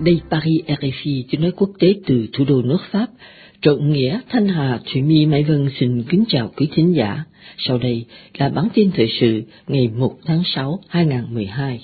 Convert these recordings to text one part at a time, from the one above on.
Đây Paris RFI tiếng nói quốc tế từ thủ đô nước Pháp. Trọn nghĩa Thanh Hà, Thủy My, Mai Vân xin kính chào quý thính giả. Sau đây là bản tin thời sự ngày 1 tháng 6, 2012.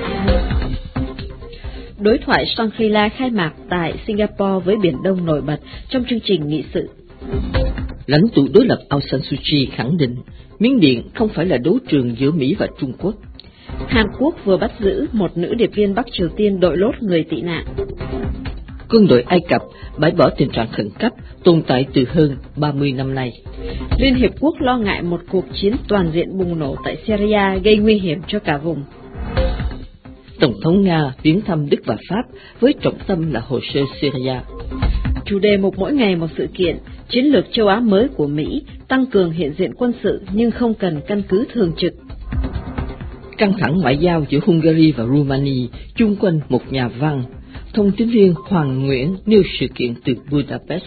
Đối thoại Shangri-La khai mạc tại Singapore với Biển Đông nổi bật trong chương trình nghị sự. Lãnh tụ đối lập Aung San Suu Kyi khẳng định Miến Điện không phải là đấu trường giữa Mỹ và Trung Quốc. Hàn Quốc vừa bắt giữ một nữ điệp viên Bắc Triều Tiên đội lốt người tị nạn. Quân đội Ai Cập bãi bỏ tình trạng khẩn cấp tồn tại từ hơn 30 năm nay. Liên Hiệp Quốc lo ngại một cuộc chiến toàn diện bùng nổ tại Syria gây nguy hiểm cho cả vùng. Tổng thống Nga viếng thăm Đức và Pháp với trọng tâm là hồ sơ Syria. Chủ đề mục mỗi ngày một sự kiện, chiến lược châu Á mới của Mỹ tăng cường hiện diện quân sự nhưng không cần căn cứ thường trực. Căng thẳng ngoại giao giữa Hungary và Romania chung quanh một nhà văn. Thông tín viên Hoàng Nguyễn nêu sự kiện từ Budapest.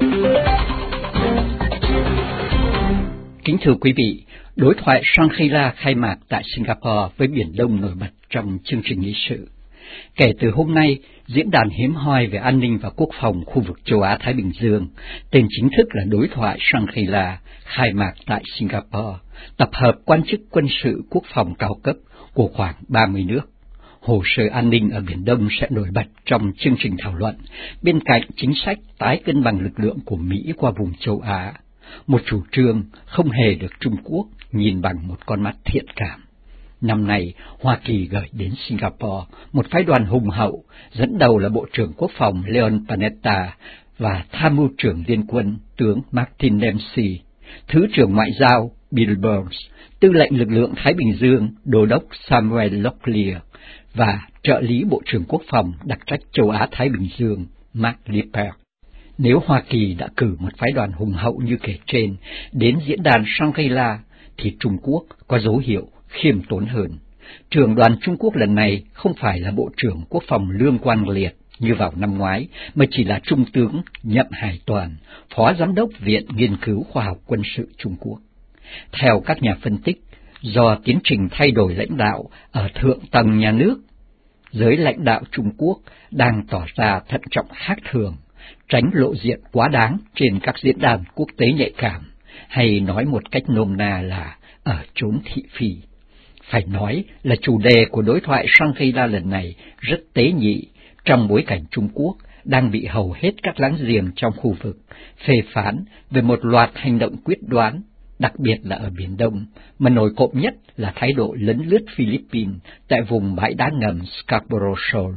Kính thưa quý vị, đối thoại Shangri-La khai mạc tại Singapore với Biển Đông nổi bật trong chương trình nghị sự. Kể từ hôm nay, diễn đàn hiếm hoi về an ninh và quốc phòng khu vực châu Á-Thái Bình Dương, tên chính thức là đối thoại Shangri-La, khai mạc tại Singapore, tập hợp quan chức quân sự quốc phòng cao cấp của khoảng 30 nước. Hồ sơ an ninh ở Biển Đông sẽ nổi bật trong chương trình thảo luận, bên cạnh chính sách tái cân bằng lực lượng của Mỹ qua vùng châu Á, một chủ trương không hề được Trung Quốc nhìn bằng một con mắt thiện cảm. Năm nay, Hoa Kỳ gửi đến Singapore một phái đoàn hùng hậu, dẫn đầu là Bộ trưởng Quốc phòng Leon Panetta và Tham mưu trưởng Liên quân tướng Martin Dempsey, Thứ trưởng Ngoại giao Bill Burns, Tư lệnh lực lượng Thái Bình Dương Đô đốc Samuel Locklear và trợ lý Bộ trưởng Quốc phòng đặc trách châu Á-Thái Bình Dương Mark Lippert. Nếu Hoa Kỳ đã cử một phái đoàn hùng hậu như kể trên đến diễn đàn Shangri-La, thì Trung Quốc có dấu hiệu khiêm tốn hơn. Trưởng đoàn Trung Quốc lần này không phải là Bộ trưởng Quốc phòng Lương Quang Liệt như vào năm ngoái, mà chỉ là Trung tướng Nhậm Hải Toàn, Phó Giám đốc Viện Nghiên cứu Khoa học Quân sự Trung Quốc. Theo các nhà phân tích, do tiến trình thay đổi lãnh đạo ở thượng tầng nhà nước, giới lãnh đạo Trung Quốc đang tỏ ra thận trọng khác thường, tránh lộ diện quá đáng trên các diễn đàn quốc tế nhạy cảm, hay nói một cách nôm na là ở chốn thị phi. Phải nói là chủ đề của đối thoại Shangri-La lần này rất tế nhị, trong bối cảnh Trung Quốc đang bị hầu hết các láng giềng trong khu vực phê phán về một loạt hành động quyết đoán, đặc biệt là ở Biển Đông, mà nổi cộm nhất là thái độ lấn lướt Philippines tại vùng bãi đá ngầm Scarborough Shoal.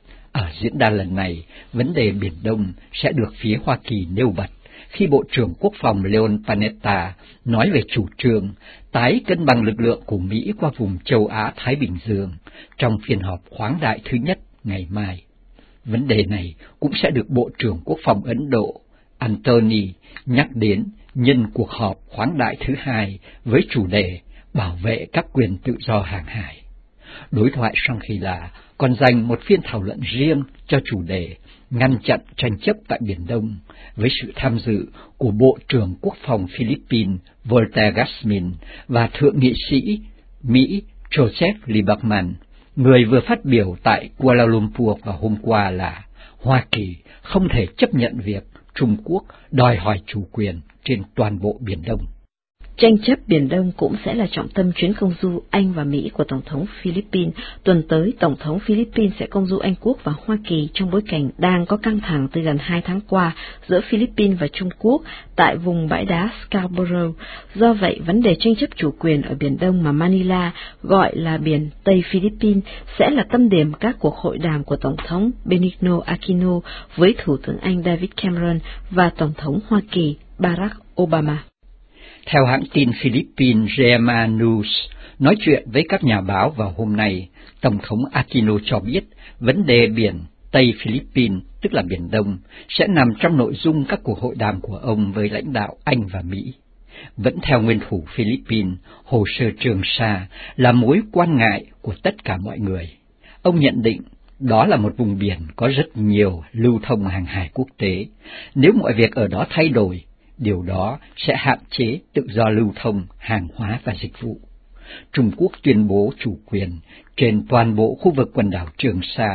Ở diễn đàn lần này, vấn đề Biển Đông sẽ được phía Hoa Kỳ nêu bật khi Bộ trưởng Quốc phòng Leon Panetta nói về chủ trương tái cân bằng lực lượng của Mỹ qua vùng châu Á-Thái Bình Dương trong phiên họp khoáng đại thứ nhất ngày mai. Vấn đề này cũng sẽ được Bộ trưởng Quốc phòng Ấn Độ Antony nhắc đến nhân cuộc họp khoáng đại thứ hai với chủ đề bảo vệ các quyền tự do hàng hải. Đối thoại Shangri-La còn dành một phiên thảo luận riêng cho chủ đề ngăn chặn tranh chấp tại Biển Đông, với sự tham dự của Bộ trưởng Quốc phòng Philippines Walter Gasmin và Thượng nghị sĩ Mỹ Joseph Lieberman. Người vừa phát biểu tại Kuala Lumpur vào hôm qua là Hoa Kỳ không thể chấp nhận việc Trung Quốc đòi hỏi chủ quyền trên toàn bộ Biển Đông. Tranh chấp Biển Đông cũng sẽ là trọng tâm chuyến công du Anh và Mỹ của Tổng thống Philippines. Tuần tới, Tổng thống Philippines sẽ công du Anh Quốc và Hoa Kỳ trong bối cảnh đang có căng thẳng từ gần 2 tháng qua giữa Philippines và Trung Quốc tại vùng bãi đá Scarborough. Do vậy, vấn đề tranh chấp chủ quyền ở Biển Đông mà Manila gọi là Biển Tây Philippines sẽ là tâm điểm các cuộc hội đàm của Tổng thống Benigno Aquino với Thủ tướng Anh David Cameron và Tổng thống Hoa Kỳ Barack Obama. Theo hãng tin Philippines GMA News, nói chuyện với các nhà báo vào hôm nay, Tổng thống Aquino cho biết vấn đề biển Tây Philippines, tức là Biển Đông, sẽ nằm trong nội dung các cuộc hội đàm của ông với lãnh đạo Anh và Mỹ. Vẫn theo nguyên thủ Philippines, hồ sơ Trường Sa là mối quan ngại của tất cả mọi người. Ông nhận định đó là một vùng biển có rất nhiều lưu thông hàng hải quốc tế. Nếu mọi việc ở đó thay đổi, điều đó sẽ hạn chế tự do lưu thông hàng hóa và dịch vụ. Trung Quốc tuyên bố chủ quyền trên toàn bộ khu vực quần đảo Trường Sa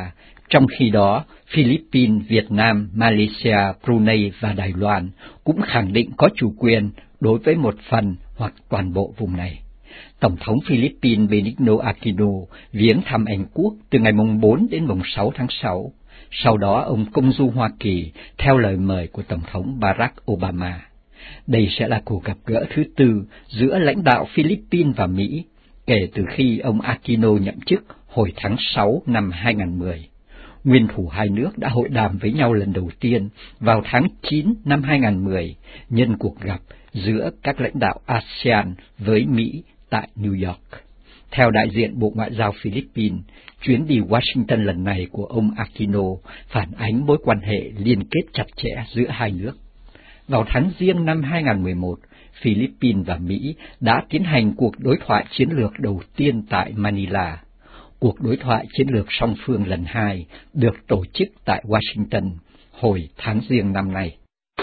Trong khi đó, Philippines, Việt Nam, Malaysia, Brunei và Đài Loan cũng khẳng định có chủ quyền đối với một phần hoặc toàn bộ vùng này. Tổng thống Philippines Benigno Aquino viếng thăm Anh Quốc từ ngày mùng 4 đến mùng 6 tháng 6. Sau đó ông công du Hoa Kỳ theo lời mời của Tổng thống Barack Obama. Đây sẽ là cuộc gặp gỡ thứ tư giữa lãnh đạo Philippines và Mỹ kể từ khi ông Aquino nhậm chức hồi tháng 6 năm 2010. Nguyên thủ hai nước đã hội đàm với nhau lần đầu tiên vào tháng 9 năm 2010 nhân cuộc gặp giữa các lãnh đạo ASEAN với Mỹ tại New York. Theo đại diện Bộ Ngoại giao Philippines, chuyến đi Washington lần này của ông Aquino phản ánh mối quan hệ liên kết chặt chẽ giữa hai nước. Vào tháng Giêng năm 2011, Philippines và Mỹ đã tiến hành cuộc đối thoại chiến lược đầu tiên tại Manila. Cuộc đối thoại chiến lược song phương lần 2 được tổ chức tại Washington hồi tháng Giêng năm nay.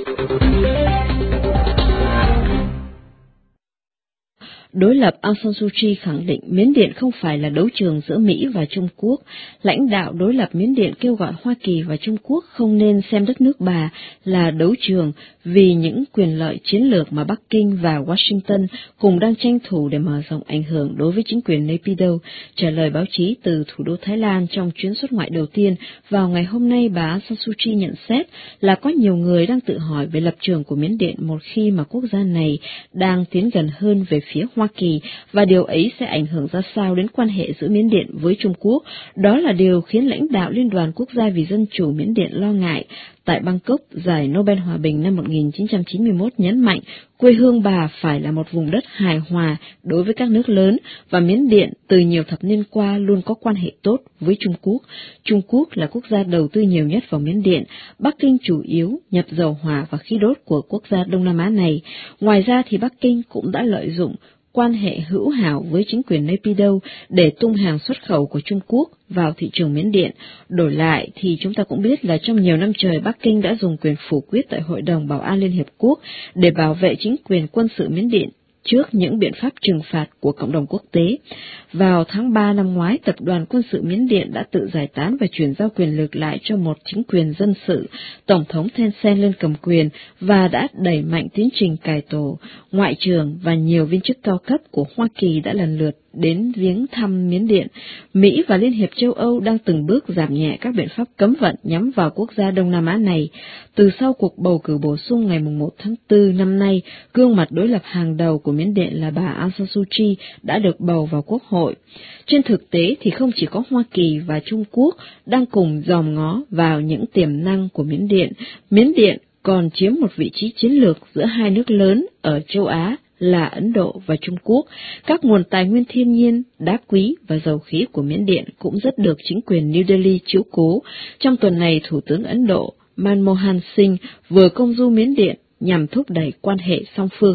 Đối lập Aung San Suu Kyi khẳng định Miến Điện không phải là đấu trường giữa Mỹ và Trung Quốc. Lãnh đạo đối lập Miến Điện kêu gọi Hoa Kỳ và Trung Quốc không nên xem đất nước bà là đấu trường vì những quyền lợi chiến lược mà Bắc Kinh và Washington cùng đang tranh thủ để mở rộng ảnh hưởng đối với chính quyền Naypyidaw. Trả lời báo chí từ thủ đô Thái Lan trong chuyến xuất ngoại đầu tiên vào ngày hôm nay, bà Aung San Suu Kyi nhận xét là có nhiều người đang tự hỏi về lập trường của Miến Điện một khi mà quốc gia này đang tiến gần hơn về phía Hoa Kỳ, và điều ấy sẽ ảnh hưởng ra sao đến quan hệ giữa Miến Điện với Trung Quốc. Đó là điều khiến lãnh đạo Liên đoàn Quốc gia vì Dân chủ Miến Điện lo ngại. Tại Bangkok, giải Nobel Hòa bình năm 1991 nhấn mạnh quê hương bà phải là một vùng đất hài hòa đối với các nước lớn, và Miến Điện từ nhiều thập niên qua luôn có quan hệ tốt với Trung Quốc. Trung Quốc là quốc gia đầu tư nhiều nhất vào Miến Điện. Bắc Kinh chủ yếu nhập dầu hỏa và khí đốt của quốc gia Đông Nam Á này. Ngoài ra thì Bắc Kinh cũng đã lợi dụng quan hệ hữu hảo với chính quyền Naypyidaw để tung hàng xuất khẩu của Trung Quốc vào thị trường Miến Điện. Đổi lại thì chúng ta cũng biết là trong nhiều năm trời Bắc Kinh đã dùng quyền phủ quyết tại Hội đồng Bảo an Liên Hiệp Quốc để bảo vệ chính quyền quân sự Miến Điện trước những biện pháp trừng phạt của cộng đồng quốc tế. Vào tháng 3 năm ngoái, tập đoàn quân sự Miến Điện đã tự giải tán và chuyển giao quyền lực lại cho một chính quyền dân sự. Tổng thống Thein Sein lên cầm quyền và đã đẩy mạnh tiến trình cải tổ. Ngoại trưởng và nhiều viên chức cao cấp của Hoa Kỳ đã lần lượt đến viếng thăm Miến Điện. Mỹ và Liên hiệp châu Âu đang từng bước giảm nhẹ các biện pháp cấm vận nhắm vào quốc gia Đông Nam Á này. Từ sau cuộc bầu cử bổ sung ngày 1 tháng 4 năm nay, gương mặt đối lập hàng đầu của Miến Điện là bà Aung San Suu Kyi đã được bầu vào Quốc hội. Trên thực tế thì không chỉ có Hoa Kỳ và Trung Quốc đang cùng dòm ngó vào những tiềm năng của Miến Điện còn chiếm một vị trí chiến lược giữa hai nước lớn ở châu Á là Ấn Độ và Trung Quốc. Các nguồn tài nguyên thiên nhiên, đá quý và dầu khí của Miến Điện cũng rất được chính quyền New Delhi chiếu cố. Trong tuần này, Thủ tướng Ấn Độ Manmohan Singh vừa công du Miến Điện nhằm thúc đẩy quan hệ song phương.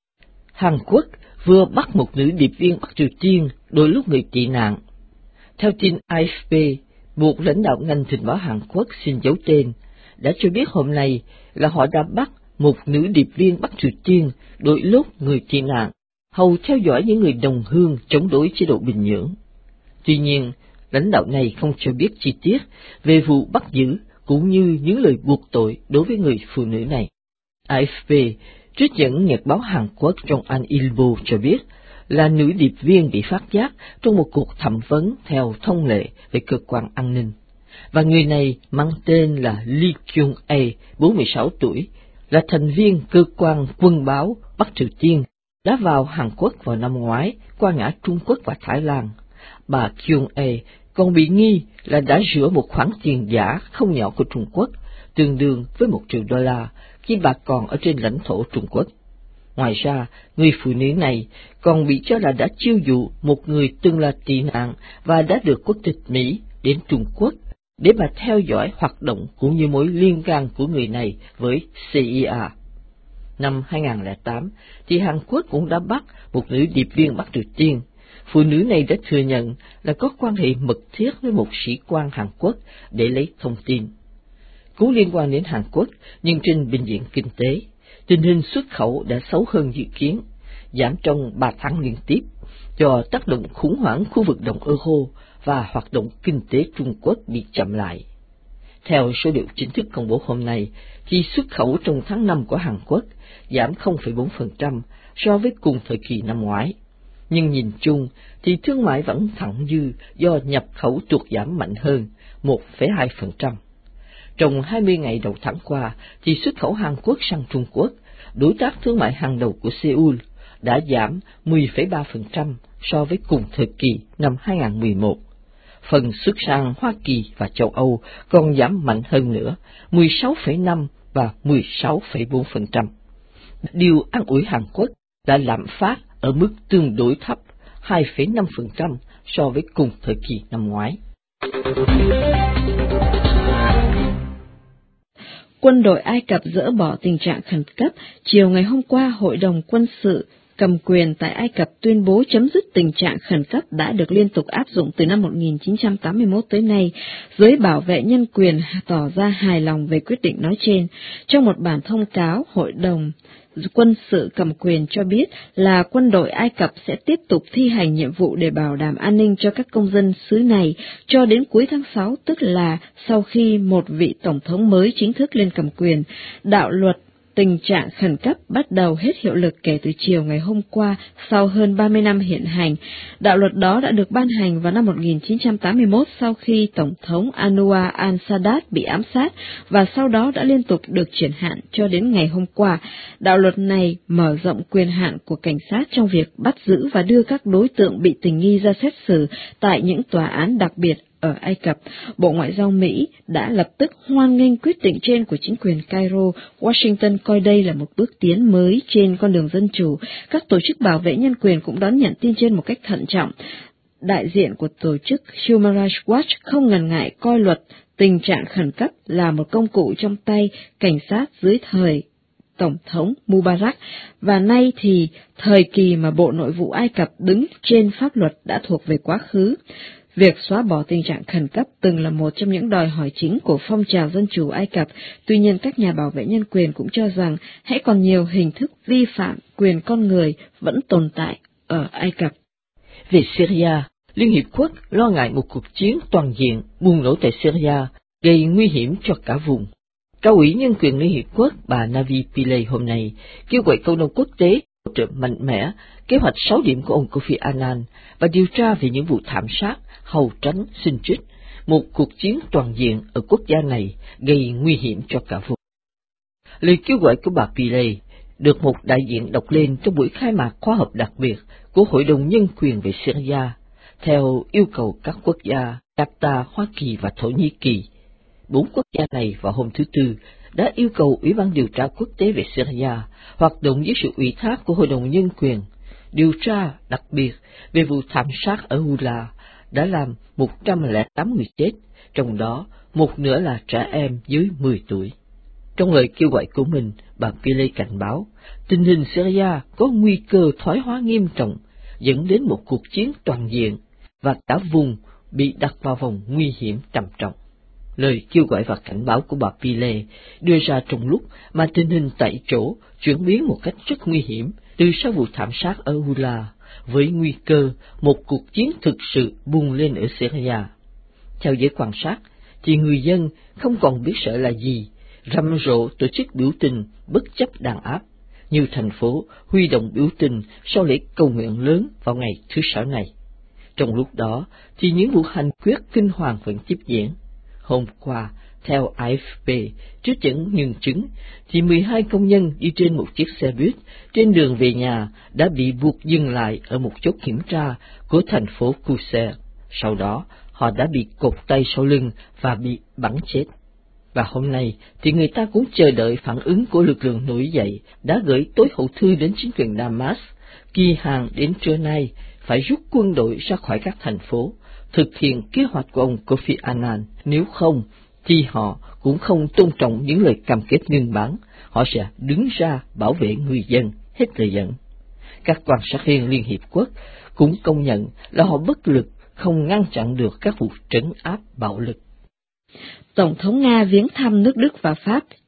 Hàn Quốc vừa bắt một nữ điệp viên Bắc Triều Tiên đôi lúc người tị nạn. Theo tin AFP, một lãnh đạo ngành tình báo Hàn Quốc xin giấu tên đã cho biết hôm nay là họ đã bắt một nữ điệp viên Bắc Triều Tiên đôi lúc người tị nạn, hầu theo dõi những người đồng hương chống đối chế độ Bình Nhưỡng. Tuy nhiên, lãnh đạo này không cho biết chi tiết về vụ bắt giữ cũng như những lời buộc tội đối với người phụ nữ này. AFP trích dẫn nhật báo Hàn Quốc Jong'an Ilbo cho biết là nữ điệp viên bị phát giác trong một cuộc thẩm vấn theo thông lệ về cơ quan an ninh, và người này mang tên là Lee Kyung-a, 46 tuổi, là thành viên cơ quan quân báo Bắc Triều Tiên, đã vào Hàn Quốc vào năm ngoái qua ngã Trung Quốc và Thái Lan. Bà Kyung-a còn bị nghi là đã rửa một khoản tiền giả không nhỏ của Trung Quốc, tương đương với $1 triệu khi bà còn ở trên lãnh thổ Trung Quốc. Ngoài ra, người phụ nữ này còn bị cho là đã chiêu dụ một người từng là tị nạn và đã được quốc tịch Mỹ đến Trung Quốc để mà theo dõi hoạt động cũng như mối liên can của người này với CIA. Năm 2008, thì Hàn Quốc cũng đã bắt một nữ điệp viên Bắc Triều Tiên. Phụ nữ này đã thừa nhận là có quan hệ mật thiết với một sĩ quan Hàn Quốc để lấy thông tin. Cũng liên quan đến Hàn Quốc, nhưng trên bình diện kinh tế, tình hình xuất khẩu đã xấu hơn dự kiến, giảm trong 3 tháng liên tiếp, do tác động khủng hoảng khu vực đồng euro và hoạt động kinh tế Trung Quốc bị chậm lại. Theo số liệu chính thức công bố hôm nay, thì xuất khẩu trong tháng 5 của Hàn Quốc giảm 0,4% so với cùng thời kỳ năm ngoái. Nhưng nhìn chung thì thương mại vẫn thặng dư do nhập khẩu tuột giảm mạnh hơn 1,2%. Trong 20 ngày đầu tháng qua, thì xuất khẩu Hàn Quốc sang Trung Quốc, đối tác thương mại hàng đầu của Seoul, đã giảm 10,3% so với cùng thời kỳ năm 2011. Phần xuất sang Hoa Kỳ và châu Âu còn giảm mạnh hơn nữa, 16,5% và 16,4%. Điều an ủi Hàn Quốc là lạm phát ở mức tương đối thấp, 2,5% so với cùng thời kỳ năm ngoái. Quân đội Ai Cập dỡ bỏ tình trạng khẩn cấp. Chiều ngày hôm qua, Hội đồng quân sự cầm quyền tại Ai Cập tuyên bố chấm dứt tình trạng khẩn cấp đã được liên tục áp dụng từ năm 1981 tới nay. Giới bảo vệ nhân quyền tỏ ra hài lòng về quyết định nói trên. Trong một bản thông cáo, Hội đồng quân sự cầm quyền cho biết là quân đội Ai Cập sẽ tiếp tục thi hành nhiệm vụ để bảo đảm an ninh cho các công dân xứ này cho đến cuối tháng 6, tức là sau khi một vị tổng thống mới chính thức lên cầm quyền. Đạo luật tình trạng khẩn cấp bắt đầu hết hiệu lực kể từ chiều ngày hôm qua sau hơn 30 năm hiện hành. Đạo luật đó đã được ban hành vào năm 1981 sau khi Tổng thống Anwar al-Sadat bị ám sát và sau đó đã liên tục được triển hạn cho đến ngày hôm qua. Đạo luật này mở rộng quyền hạn của cảnh sát trong việc bắt giữ và đưa các đối tượng bị tình nghi ra xét xử tại những tòa án đặc biệt ở Ai Cập. Bộ Ngoại giao Mỹ đã lập tức hoan nghênh quyết định trên của chính quyền Cairo. Washington coi đây là một bước tiến mới trên con đường dân chủ. Các tổ chức bảo vệ nhân quyền cũng đón nhận tin trên một cách thận trọng. Đại diện của tổ chức Human Rights Watch không ngần ngại coi luật tình trạng khẩn cấp là một công cụ trong tay cảnh sát dưới thời Tổng thống Mubarak, và nay thì thời kỳ mà Bộ Nội vụ Ai Cập đứng trên pháp luật đã thuộc về quá khứ. Việc xóa bỏ tình trạng khẩn cấp từng là một trong những đòi hỏi chính của phong trào dân chủ Ai Cập, tuy nhiên các nhà bảo vệ nhân quyền cũng cho rằng hãy còn nhiều hình thức vi phạm quyền con người vẫn tồn tại ở Ai Cập. Về Syria, Liên Hiệp Quốc lo ngại một cuộc chiến toàn diện bùng nổ tại Syria gây nguy hiểm cho cả vùng. Cao ủy Nhân quyền Liên Hiệp Quốc bà Navi Pillay hôm nay kêu gọi cộng đồng quốc tế hỗ trợ mạnh mẽ kế hoạch 6 điểm của ông Kofi Annan và điều tra về những vụ thảm sát, hầu tránh, xin trích, một cuộc chiến toàn diện ở quốc gia này gây nguy hiểm cho cả vùng. Lời kêu gọi của bà Pillay được một đại diện đọc lên trong buổi khai mạc khóa học đặc biệt của Hội đồng Nhân quyền về Syria, theo yêu cầu các quốc gia Qatar, Hoa Kỳ và Thổ Nhĩ Kỳ. 4 quốc gia này vào hôm thứ Tư đã yêu cầu Ủy ban điều tra quốc tế về Syria hoạt động dưới sự ủy thác của Hội đồng Nhân quyền, điều tra đặc biệt về vụ thảm sát ở Hula đã làm 108 người chết, trong đó một nửa là trẻ em dưới 10 tuổi. Trong lời kêu gọi của mình, bà Pillay cảnh báo tình hình Syria có nguy cơ thoái hóa nghiêm trọng dẫn đến một cuộc chiến toàn diện và cả vùng bị đặt vào vòng nguy hiểm trầm trọng. Lời kêu gọi và cảnh báo của bà Pillay đưa ra trong lúc mà tình hình tại chỗ chuyển biến một cách rất nguy hiểm từ sau vụ thảm sát ở Hula, với nguy cơ một cuộc chiến thực sự bùng lên ở Syria. Theo giới quan sát, thì người dân không còn biết sợ là gì, rầm rộ tổ chức biểu tình bất chấp đàn áp. Nhiều thành phố huy động biểu tình sau lễ cầu nguyện lớn vào ngày thứ Sáu này. Trong lúc đó, thì những vụ hành quyết kinh hoàng vẫn tiếp diễn. Hôm qua, theo AFP, trước những nhân chứng, thì 12 công nhân đi trên một chiếc xe buýt trên đường về nhà đã bị buộc dừng lại ở một chốt kiểm tra của thành phố Qusayr. Sau đó, họ đã bị cột tay sau lưng và bị bắn chết. Và hôm nay, thì người ta cũng chờ đợi phản ứng của lực lượng nổi dậy đã gửi tối hậu thư đến chính quyền Damas, kỳ hạn đến trưa nay phải rút quân đội ra khỏi các thành phố, thực hiện kế hoạch của ông Kofi Annan. Nếu không, thì họ cũng không tôn trọng những lời cam kết ngừng bắn, họ sẽ đứng ra bảo vệ người dân, hết lời dẫn. Các quan sát viên Liên Hiệp Quốc cũng công nhận là họ bất lực không ngăn chặn được các vụ trấn áp bạo lực. Tổng thống Nga viếng thăm nước Đức và Pháp.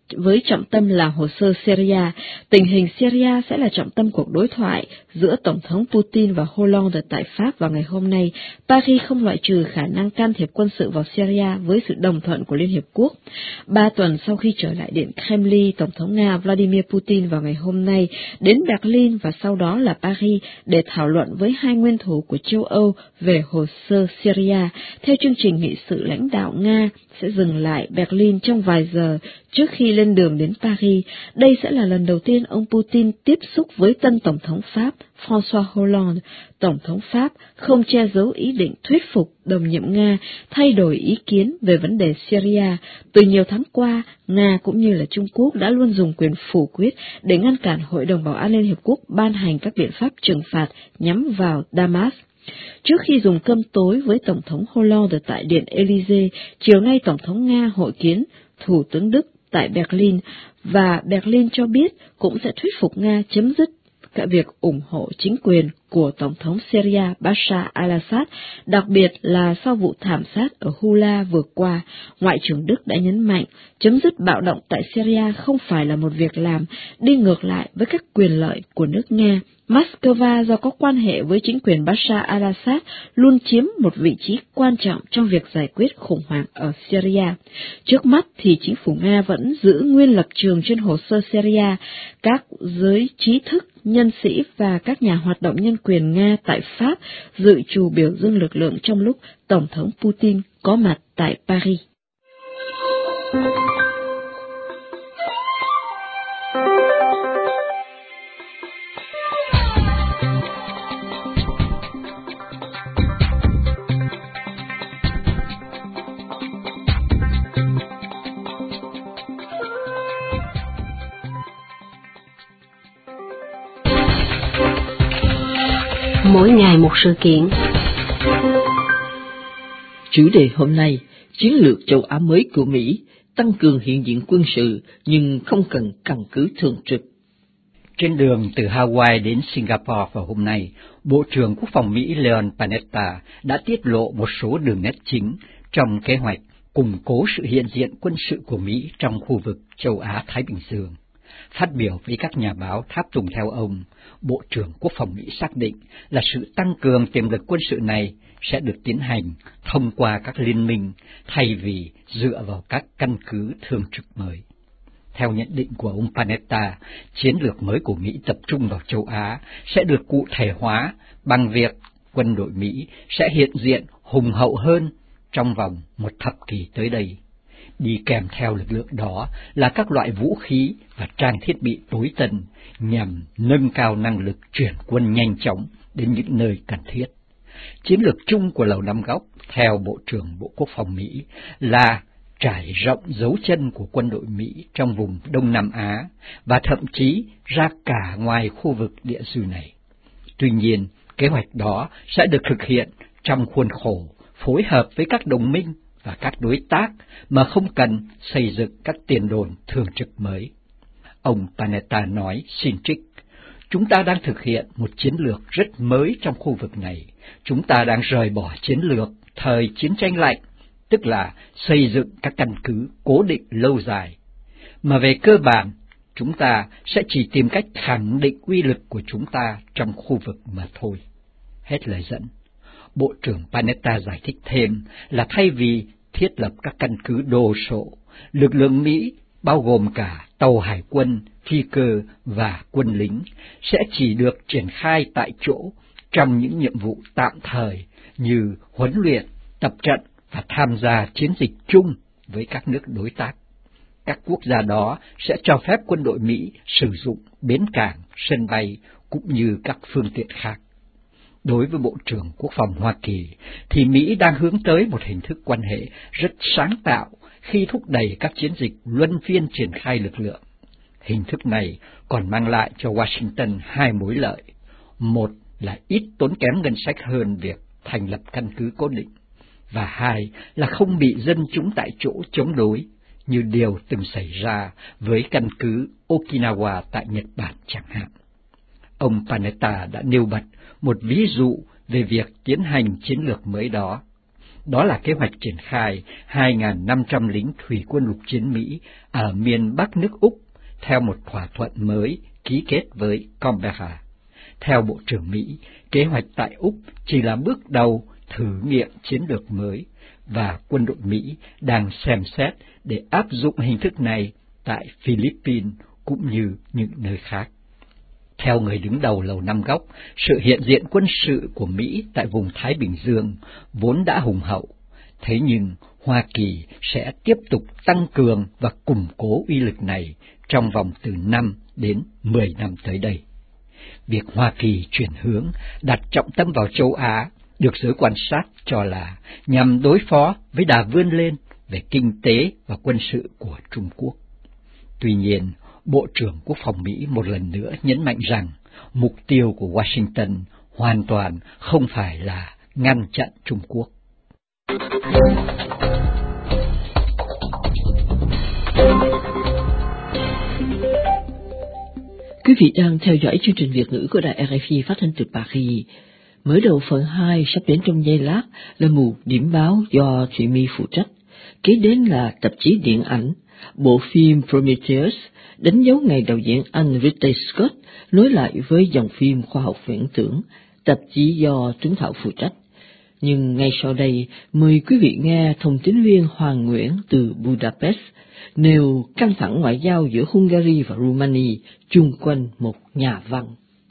với trọng tâm là hồ sơ Syria. Tình hình Syria sẽ là trọng tâm cuộc đối thoại giữa Tổng thống Putin và Hollande tại Pháp vào ngày hôm nay. Paris không loại trừ khả năng can thiệp quân sự vào Syria với sự đồng thuận của Liên Hiệp Quốc. 3 tuần sau khi trở lại Điện Kremlin, Tổng thống Nga Vladimir Putin vào ngày hôm nay đến Berlin và sau đó là Paris để thảo luận với hai nguyên thủ của châu Âu về hồ sơ Syria. Theo chương trình nghị sự, lãnh đạo Nga sẽ dừng lại Berlin trong vài giờ trước khi lên đường đến Paris. Đây sẽ là lần đầu tiên ông Putin tiếp xúc với tân Tổng thống Pháp François Hollande. Tổng thống Pháp không che giấu ý định thuyết phục đồng nhiệm Nga thay đổi ý kiến về vấn đề Syria. Từ nhiều tháng qua, Nga cũng như là Trung Quốc đã luôn dùng quyền phủ quyết để ngăn cản Hội đồng Bảo an Liên Hiệp Quốc ban hành các biện pháp trừng phạt nhắm vào Damas. Trước khi dùng cơm tối với Tổng thống Hollande tại Điện Élysée, chiều nay Tổng thống Nga hội kiến Thủ tướng Đức tại Berlin, và Berlin cho biết cũng sẽ thuyết phục Nga chấm dứt cả việc ủng hộ chính quyền của Tổng thống Syria Bashar al-Assad, đặc biệt là sau vụ thảm sát ở Hula vừa qua. Ngoại trưởng Đức đã nhấn mạnh chấm dứt bạo động tại Syria không phải là một việc làm đi ngược lại với các quyền lợi của nước Nga. Moscow do có quan hệ với chính quyền Bashar al-Assad luôn chiếm một vị trí quan trọng trong việc giải quyết khủng hoảng ở Syria. Trước mắt thì chính phủ Nga vẫn giữ nguyên lập trường trên hồ sơ Syria. Các giới trí thức, nhân sĩ và các nhà hoạt động nhân quyền Nga tại Pháp dự trù biểu dương lực lượng trong lúc Tổng thống Putin có mặt tại Paris. Mỗi ngày một sự kiện. Chủ đề hôm nay, chiến lược châu Á mới của Mỹ, tăng cường hiện diện quân sự nhưng không cần căn cứ thường trực. Trên đường từ Hawaii đến Singapore vào hôm nay, Bộ trưởng Quốc phòng Mỹ Leon Panetta đã tiết lộ một số đường nét chính trong kế hoạch củng cố sự hiện diện quân sự của Mỹ trong khu vực châu Á-Thái Bình Dương. Phát biểu với các nhà báo tháp tùng theo ông, Bộ trưởng Quốc phòng Mỹ xác định là sự tăng cường tiềm lực quân sự này sẽ được tiến hành thông qua các liên minh thay vì dựa vào các căn cứ thường trực mới. Theo nhận định của ông Panetta, chiến lược mới của Mỹ tập trung vào châu Á sẽ được cụ thể hóa bằng việc quân đội Mỹ sẽ hiện diện hùng hậu hơn trong vòng một thập kỷ tới đây. Đi kèm theo lực lượng đó là các loại vũ khí và trang thiết bị tối tân nhằm nâng cao năng lực chuyển quân nhanh chóng đến những nơi cần thiết. Chiến lược chung của Lầu Năm Góc, theo Bộ trưởng Bộ Quốc phòng Mỹ, là trải rộng dấu chân của quân đội Mỹ trong vùng Đông Nam Á và thậm chí ra cả ngoài khu vực địa dư này. Tuy nhiên, kế hoạch đó sẽ được thực hiện trong khuôn khổ phối hợp với các đồng minh và các đối tác mà không cần xây dựng các tiền đồn thường trực mới. Ông Panetta nói, xin trích, chúng ta đang thực hiện một chiến lược rất mới trong khu vực này. Chúng ta đang rời bỏ chiến lược thời chiến tranh lạnh, tức là xây dựng các căn cứ cố định lâu dài. Mà về cơ bản, chúng ta sẽ chỉ tìm cách khẳng định uy lực của chúng ta trong khu vực mà thôi. Hết lời dẫn. Bộ trưởng Panetta giải thích thêm là thay vì thiết lập các căn cứ đồ sộ, lực lượng Mỹ, bao gồm cả tàu hải quân, phi cơ và quân lính, sẽ chỉ được triển khai tại chỗ trong những nhiệm vụ tạm thời như huấn luyện, tập trận và tham gia chiến dịch chung với các nước đối tác. Các quốc gia đó sẽ cho phép quân đội Mỹ sử dụng bến cảng, sân bay cũng như các phương tiện khác. Đối với Bộ trưởng Quốc phòng Hoa Kỳ, thì Mỹ đang hướng tới một hình thức quan hệ rất sáng tạo khi thúc đẩy các chiến dịch luân phiên triển khai lực lượng. Hình thức này còn mang lại cho Washington hai mối lợi. Một là ít tốn kém ngân sách hơn việc thành lập căn cứ cố định, và hai là không bị dân chúng tại chỗ chống đối, như điều từng xảy ra với căn cứ Okinawa tại Nhật Bản chẳng hạn. Ông Panetta đã nêu bật một ví dụ về việc tiến hành chiến lược mới đó. Đó là kế hoạch triển khai 2.500 lính thủy quân lục chiến Mỹ ở miền Bắc nước Úc theo một thỏa thuận mới ký kết với Canberra. Theo Bộ trưởng Mỹ, kế hoạch tại Úc chỉ là bước đầu thử nghiệm chiến lược mới, và quân đội Mỹ đang xem xét để áp dụng hình thức này tại Philippines cũng như những nơi khác. Theo người đứng đầu Lầu Năm Góc, sự hiện diện quân sự của Mỹ tại vùng Thái Bình Dương vốn đã hùng hậu, thế nhưng Hoa Kỳ sẽ tiếp tục tăng cường và củng cố uy lực này trong vòng từ 5 đến 10 năm tới đây. Việc Hoa Kỳ chuyển hướng đặt trọng tâm vào châu Á được giới quan sát cho là nhằm đối phó với đà vươn lên về kinh tế và quân sự của Trung Quốc. Tuy nhiên, Bộ trưởng Quốc phòng Mỹ một lần nữa nhấn mạnh rằng mục tiêu của Washington hoàn toàn không phải là ngăn chặn Trung Quốc. Quý vị đang theo dõi chương trình Việt ngữ của đài RFI phát thanh từ Paris. Mở đầu phần 2 sắp đến trong giây lát là mục điểm báo do Thụy My phụ trách. Kế đến là tạp chí điện ảnh, bộ phim Prometheus, đánh dấu ngày đạo diễn Anh Ridley Scott nối lại với dòng phim khoa học viễn tưởng, tạp chí do Tuấn Thảo phụ trách. Nhưng ngay sau đây, mời quý vị nghe thông tín viên Hoàng Nguyễn từ Budapest nêu căng thẳng ngoại giao giữa Hungary và Romania chung quanh một nhà văn.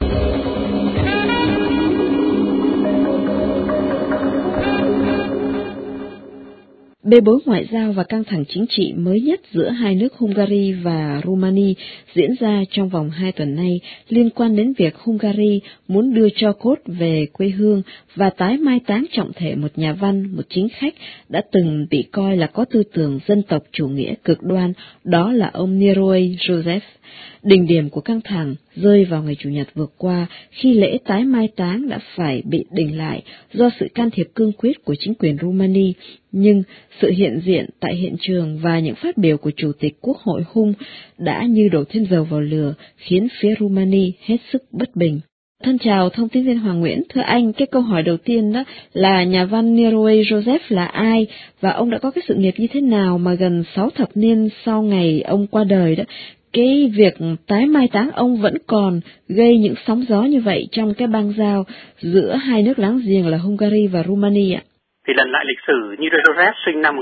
Bê bối ngoại giao và căng thẳng chính trị mới nhất giữa hai nước Hungary và Romania diễn ra trong vòng 2 tuần nay liên quan đến việc Hungary muốn đưa tro cốt về quê hương và tái mai táng trọng thể một nhà văn, một chính khách đã từng bị coi là có tư tưởng dân tộc chủ nghĩa cực đoan, đó là ông Nicolae Joseph. Đỉnh điểm của căng thẳng rơi vào ngày Chủ nhật vừa qua khi lễ tái mai táng đã phải bị đình lại do sự can thiệp cương quyết của chính quyền Romania, nhưng sự hiện diện tại hiện trường và những phát biểu của Chủ tịch Quốc hội Hung đã như đổ thêm dầu vào lửa, khiến phía Romania hết sức bất bình. Thân chào thông tin viên Hoàng Nguyễn, thưa anh, cái câu hỏi đầu tiên đó là nhà văn Nicolae Joseph là ai và ông đã có cái sự nghiệp như thế nào mà gần 6 thập niên sau ngày ông qua đời đó, cái việc tái mai táng ông vẫn còn gây những sóng gió như vậy trong cái bang giao giữa hai nước láng giềng là Hungary và Romania. Thì lần lại lịch sử, Nicolae Joseph sinh năm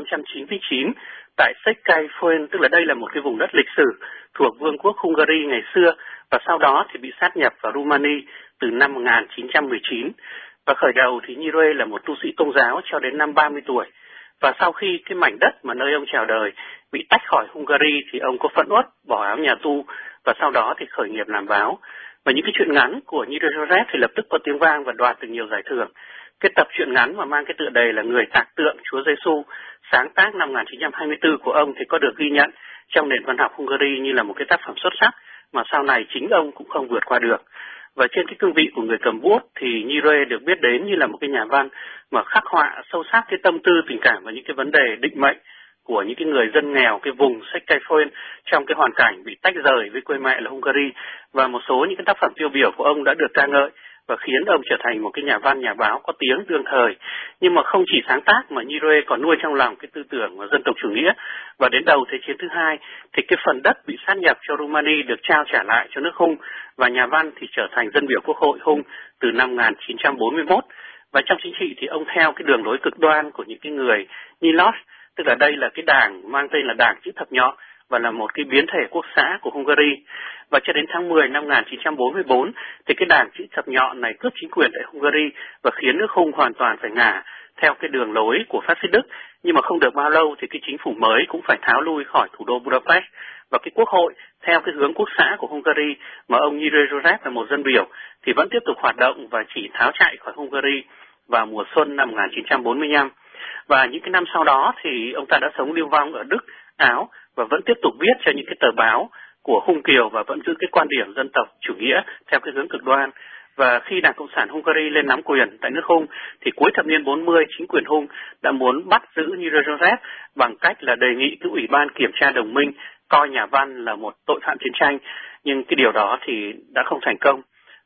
1899 tại Székelyföld, tức là đây là một cái vùng đất lịch sử thuộc Vương quốc Hungary ngày xưa, và sau đó thì bị sát nhập vào Romania từ năm 1919. Và khởi đầu thì Nicolae là một tu sĩ công giáo cho đến năm 30 tuổi. Và sau khi cái mảnh đất mà nơi ông chào đời bị tách khỏi Hungary thì ông có phẫn uất bỏ áo nhà tu và sau đó thì khởi nghiệp làm báo. Và những cái truyện ngắn của Nicolae Joseph thì lập tức có tiếng vang và đoạt được nhiều giải thưởng. Cái tập truyện ngắn mà mang cái tựa đề là Người tạc tượng Chúa Giêsu, sáng tác năm 1924 của ông thì có được ghi nhận trong nền văn học Hungary như là một cái tác phẩm xuất sắc mà sau này chính ông cũng không vượt qua được. Và trên cái cương vị của người cầm bút thì Nicolae được biết đến như là một cái nhà văn mà khắc họa sâu sắc cái tâm tư tình cảm và những cái vấn đề định mệnh của những cái người dân nghèo cái vùng Székelyföld trong cái hoàn cảnh bị tách rời với quê mẹ là Hungary. Và một số những cái tác phẩm tiêu biểu của ông đã được ca ngợi và khiến ông trở thành một cái nhà văn, nhà báo có tiếng đương thời. Nhưng mà không chỉ sáng tác mà Nicolae còn nuôi trong lòng cái tư tưởng dân tộc chủ nghĩa. Và đến đầu Thế chiến thứ hai thì cái phần đất bị sát nhập cho Romania được trao trả lại cho nước Hung, và nhà văn thì trở thành dân biểu Quốc hội Hung từ năm 1941. Và trong chính trị thì ông theo cái đường lối cực đoan của những cái người Nyilas, tức là đây là cái đảng mang tên là Đảng Chữ Thập Nhọn và là một cái biến thể quốc xã của Hungary. Và cho đến tháng 10 năm 1944 thì cái Đảng Chữ Thập Nhọn này cướp chính quyền tại Hungary và khiến nước Hung hoàn toàn phải ngả theo cái đường lối của phát xít Đức. Nhưng mà không được bao lâu thì cái chính phủ mới cũng phải tháo lui khỏi thủ đô Budapest, và cái quốc hội theo cái hướng quốc xã của Hungary mà ông Nicolae Joseph là một dân biểu thì vẫn tiếp tục hoạt động và chỉ tháo chạy khỏi Hungary vào mùa xuân năm 1945. Và những cái năm sau đó thì ông ta đã sống lưu vong ở Đức, Áo và vẫn tiếp tục viết cho những cái tờ báo của Hung Kiều và vẫn giữ cái quan điểm dân tộc chủ nghĩa theo cái hướng cực đoan. Và khi Đảng Cộng sản Hungary lên nắm quyền tại nước Hung thì cuối thập niên 40 chính quyền Hung đã muốn bắt giữ Nicolae Joseph bằng cách là đề nghị cái Ủy ban Kiểm tra Đồng minh coi nhà văn là một tội phạm chiến tranh, nhưng cái điều đó thì đã không thành công.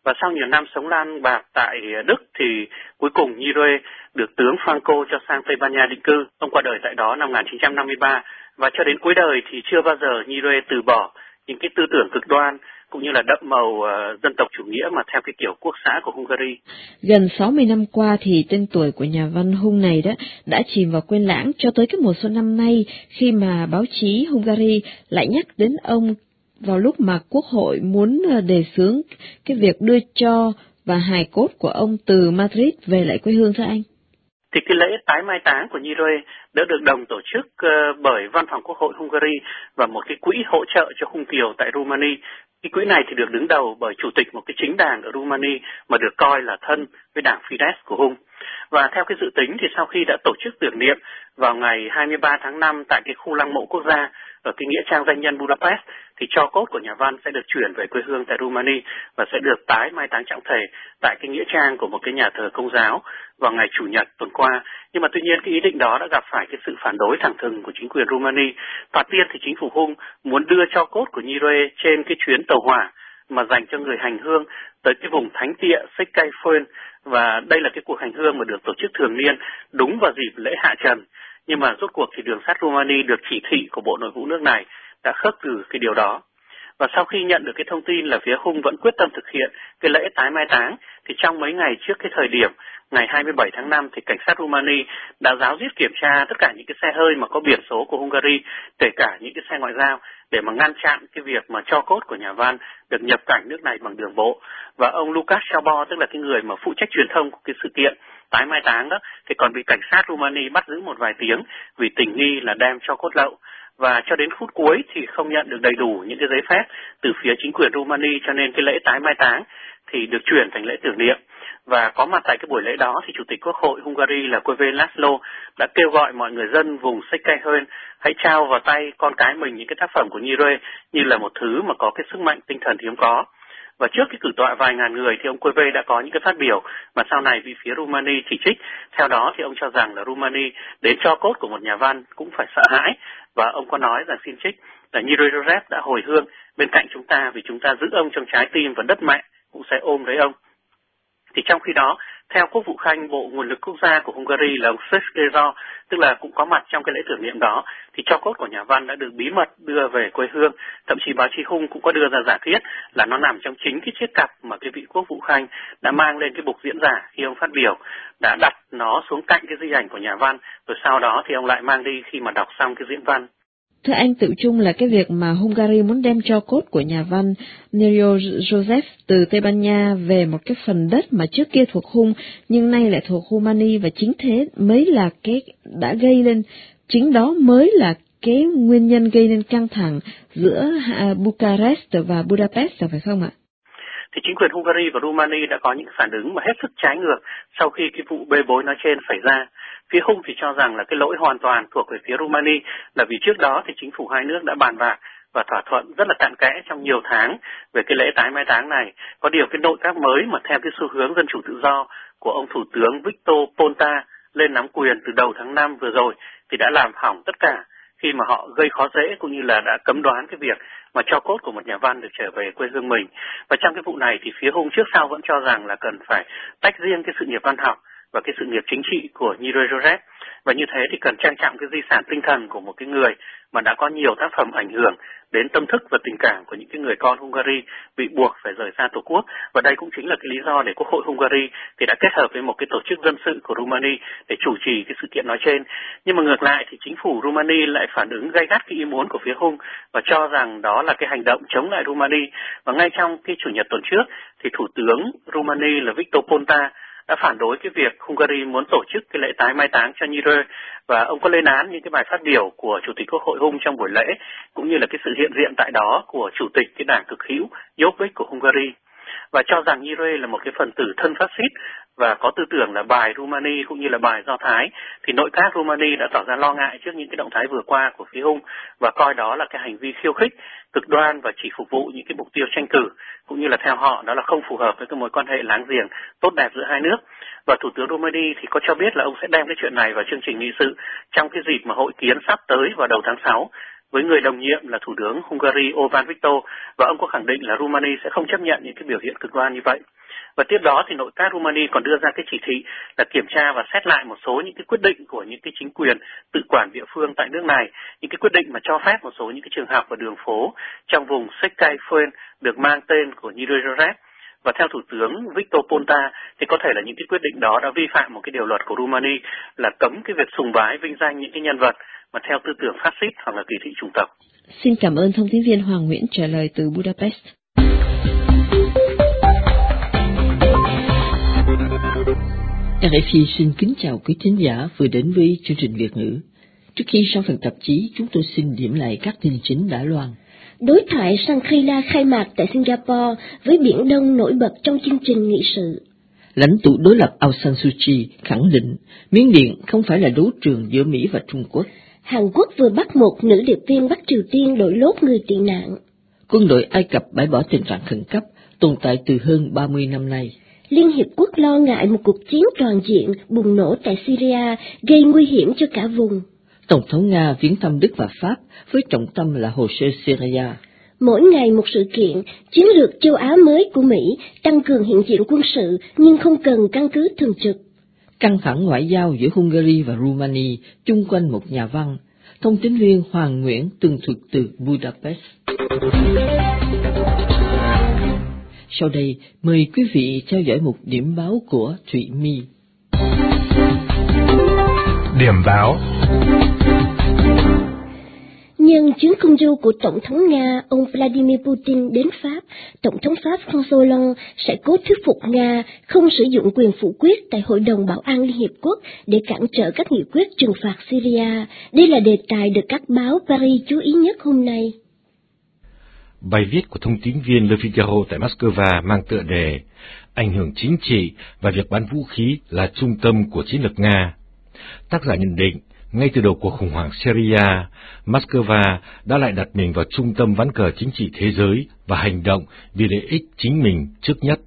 Và sau nhiều năm sống lang bạc tại Đức thì cuối cùng Nyire được tướng Franco cho sang Tây Ban Nha định cư. Ông qua đời tại đó năm 1953 và cho đến cuối đời thì chưa bao giờ Nyire từ bỏ những cái tư tưởng cực đoan cũng như là đậm màu dân tộc chủ nghĩa mà theo cái kiểu quốc xã của Hungary. Gần 60 năm qua thì tên tuổi của nhà văn Hung này đã chìm vào quên lãng cho tới cái mùa xuân năm nay khi mà báo chí Hungary lại nhắc đến ông vào lúc mà Quốc hội muốn đề xướng cái việc đưa tro và hài cốt của ông từ Madrid về lại quê hương thưa anh. Thì cái lễ tái mai táng của Nyire đã được đồng tổ chức bởi Văn phòng Quốc hội Hungary và một cái quỹ hỗ trợ cho Hung kiều tại Rumani. Cái quỹ này thì được đứng đầu bởi chủ tịch một cái chính đảng ở Rumani mà được coi là thân với đảng Fidesz của Hung. Và theo cái dự tính thì sau khi đã tổ chức tưởng niệm vào ngày 23 tháng 5 tại cái khu lăng mộ quốc gia ở cái nghĩa trang danh nhân Budapest thì tro cốt của nhà văn sẽ được chuyển về quê hương tại Rumani và sẽ được tái mai táng trọng thể tại cái nghĩa trang của một cái nhà thờ Công giáo vào ngày Chủ nhật tuần qua. Nhưng mà tuy nhiên cái ý định đó đã gặp phải cái sự phản đối thẳng thừng của chính quyền Rumani. Thoạt tiên thì chính phủ Hung muốn đưa tro cốt của Nyire trên cái chuyến tàu hỏa mà dành cho người hành hương tới cái vùng thánh địa Székelyföld, và đây là cái cuộc hành hương mà được tổ chức thường niên đúng vào dịp lễ hạ trần. Nhưng mà rốt cuộc thì đường sắt Rumani được chỉ thị của Bộ Nội vụ nước này đã khước từ cái điều đó. Và sau khi nhận được cái thông tin là phía Hung vẫn quyết tâm thực hiện cái lễ tái mai táng, thì trong mấy ngày trước cái thời điểm ngày 27 tháng 5 thì cảnh sát Rumani đã ráo riết kiểm tra tất cả những cái xe hơi mà có biển số của Hungary, kể cả những cái xe ngoại giao, để mà ngăn chặn cái việc mà tro cốt của nhà văn được nhập cảnh nước này bằng đường bộ. Và ông Lukasz Szabó, tức là cái người mà phụ trách truyền thông của cái sự kiện tái mai táng đó, thì còn bị cảnh sát Rumani bắt giữ một vài tiếng vì tình nghi là đem tro cốt lậu. Và cho đến phút cuối thì không nhận được đầy đủ những cái giấy phép từ phía chính quyền Rumani, cho nên cái lễ tái mai táng thì được chuyển thành lễ tưởng niệm. Và có mặt tại cái buổi lễ đó thì Chủ tịch Quốc hội Hungary là Kövén László đã kêu gọi mọi người dân vùng Székelyföld hãy trao vào tay con cái mình những cái tác phẩm của Nyire như là một thứ mà có cái sức mạnh tinh thần hiếm có. Và trước cái cử tọa vài ngàn người thì ông Kövén đã có những cái phát biểu mà sau này bị phía Rumani chỉ trích. Theo đó thì ông cho rằng là Rumani đến tro cốt của một nhà văn cũng phải sợ hãi, và ông có nói rằng xin trích là Nyire Joseph đã hồi hương bên cạnh chúng ta vì chúng ta giữ ông trong trái tim và đất mẹ cũng sẽ ôm lấy ông. Thì trong khi đó, theo Quốc vụ Khanh Bộ Nguồn lực Quốc gia của Hungary là ông Székely, tức là cũng có mặt trong cái lễ tưởng niệm đó, thì tro cốt của nhà văn đã được bí mật đưa về quê hương. Thậm chí báo chí Hung cũng có đưa ra giả thiết là nó nằm trong chính cái chiếc cặp mà cái vị Quốc vụ Khanh đã mang lên cái bục diễn giả khi ông phát biểu, đã đặt nó xuống cạnh cái di ảnh của nhà văn, rồi sau đó thì ông lại mang đi khi mà đọc xong cái diễn văn. Thưa anh, tự chung là cái việc mà Hungary muốn đem tro cốt của nhà văn Nyire Joseph từ Tây Ban Nha về một cái phần đất mà trước kia thuộc Hung nhưng nay lại thuộc Rumani, và chính thế mới là cái đã gây lên, chính đó mới là cái nguyên nhân gây nên căng thẳng giữa Bucharest và Budapest, phải không ạ? Thì chính quyền Hungary và Rumani đã có những phản ứng mà hết sức trái ngược sau khi cái vụ bê bối nói trên xảy ra. Phía Hung thì cho rằng là cái lỗi hoàn toàn thuộc về phía Rumani, là vì trước đó thì chính phủ hai nước đã bàn bạc và thỏa thuận rất là cặn kẽ trong nhiều tháng về cái lễ tái mai táng này. Có điều cái nội các mới mà theo cái xu hướng dân chủ tự do của ông Thủ tướng Victor Ponta lên nắm quyền từ đầu tháng 5 vừa rồi thì đã làm hỏng tất cả, khi mà họ gây khó dễ cũng như là đã cấm đoán cái việc mà tro cốt của một nhà văn được trở về quê hương mình. Và trong cái vụ này thì phía Hung trước sau vẫn cho rằng là cần phải tách riêng cái sự nghiệp văn học và cái sự nghiệp chính trị của Nyire Joseph, và như thế thì cần trang trọng cái di sản tinh thần của một cái người mà đã có nhiều tác phẩm ảnh hưởng đến tâm thức và tình cảm của những cái người con Hungary bị buộc phải rời xa tổ quốc. Và đây cũng chính là cái lý do để Quốc hội Hungary thì đã kết hợp với một cái tổ chức dân sự của Rumani để chủ trì cái sự kiện nói trên. Nhưng mà ngược lại thì chính phủ Rumani lại phản ứng gay gắt cái ý muốn của phía Hung và cho rằng đó là cái hành động chống lại Rumani. Và ngay trong cái Chủ nhật tuần trước thì Thủ tướng Rumani là Victor Ponta đã phản đối cái việc Hungary muốn tổ chức cái lễ tái mai táng cho Nyire, và ông có lên án những cái bài phát biểu của Chủ tịch Quốc hội Hung trong buổi lễ cũng như là cái sự hiện diện tại đó của Chủ tịch cái đảng cực hữu Jobbik của Hungary, và cho rằng Nyire là một cái phần tử thân phát xít và có tư tưởng là bài Rumani cũng như là bài Do Thái. Thì nội các Rumani đã tỏ ra lo ngại trước những cái động thái vừa qua của phía Hung và coi đó là cái hành vi khiêu khích, cực đoan và chỉ phục vụ những cái mục tiêu tranh cử, cũng như là theo họ đó là không phù hợp với cái mối quan hệ láng giềng tốt đẹp giữa hai nước. Và Thủ tướng Rumani thì có cho biết là ông sẽ đem cái chuyện này vào chương trình nghị sự trong cái dịp mà hội kiến sắp tới vào đầu tháng 6. với người đồng nhiệm là Thủ tướng Hungary Orbán Viktor, và ông có khẳng định là Rumani sẽ không chấp nhận những cái biểu hiện cực đoan như vậy. Và tiếp đó thì nội các Rumani còn đưa ra cái chỉ thị là kiểm tra và xét lại một số những cái quyết định của những cái chính quyền tự quản địa phương tại nước này, những cái quyết định mà cho phép một số những cái trường học và đường phố trong vùng Székelyföld được mang tên của Nyíregyháza. Và theo Thủ tướng Victor Ponta thì có thể là những cái quyết định đó đã vi phạm một cái điều luật của Rumani là cấm cái việc sùng bái vinh danh những cái nhân vật mà theo tư tưởng phát xít hoặc là kỳ thị chủng tộc. Xin cảm ơn thông tin viên Hoàng Nguyễn trả lời từ Budapest. RFI xin kính chào quý thính giả vừa đến với chương trình Việt ngữ. Trước khi sang phần tạp chí, chúng tôi xin điểm lại các tin chính đã loan. Đối thoại Shangri-La khai mạc tại Singapore với Biển Đông nổi bật trong chương trình nghị sự. Lãnh tụ đối lập Aung San Suu Kyi khẳng định Miến Điện không phải là đấu trường giữa Mỹ và Trung Quốc. Hàn Quốc vừa bắt một nữ điệp viên Bắc Triều Tiên đội lốt người tị nạn. Quân đội Ai Cập bãi bỏ tình trạng khẩn cấp tồn tại từ hơn 30 năm nay. Liên Hiệp Quốc lo ngại một cuộc chiến toàn diện bùng nổ tại Syria gây nguy hiểm cho cả vùng. Tổng thống Nga viếng thăm Đức và Pháp với trọng tâm là hồ sơ Syria. Mỗi ngày một sự kiện, chiến lược châu Á mới của Mỹ tăng cường hiện diện quân sự nhưng không cần căn cứ thường trực. Căng thẳng ngoại giao giữa Hungary và Rumani chung quanh một nhà văn. Thông tín viên Hoàng Nguyễn tường thuật từ Budapest. Sau đây, mời quý vị theo dõi một điểm báo của Thụy My. Điểm báo. Nhân chuyến công du của Tổng thống Nga, ông Vladimir Putin đến Pháp, Tổng thống Pháp François Hollande sẽ cố thuyết phục Nga không sử dụng quyền phủ quyết tại Hội đồng Bảo an Liên Hiệp Quốc để cản trở các nghị quyết trừng phạt Syria. Đây là đề tài được các báo Paris chú ý nhất hôm nay. Bài viết của thông tín viên Le Figaro tại Moscow mang tựa đề Ảnh hưởng chính trị và việc bán vũ khí là trung tâm của chiến lược Nga. Tác giả nhận định, ngay từ đầu cuộc khủng hoảng Syria, Moscow đã lại đặt mình vào trung tâm ván cờ chính trị thế giới và hành động vì lợi ích chính mình trước nhất.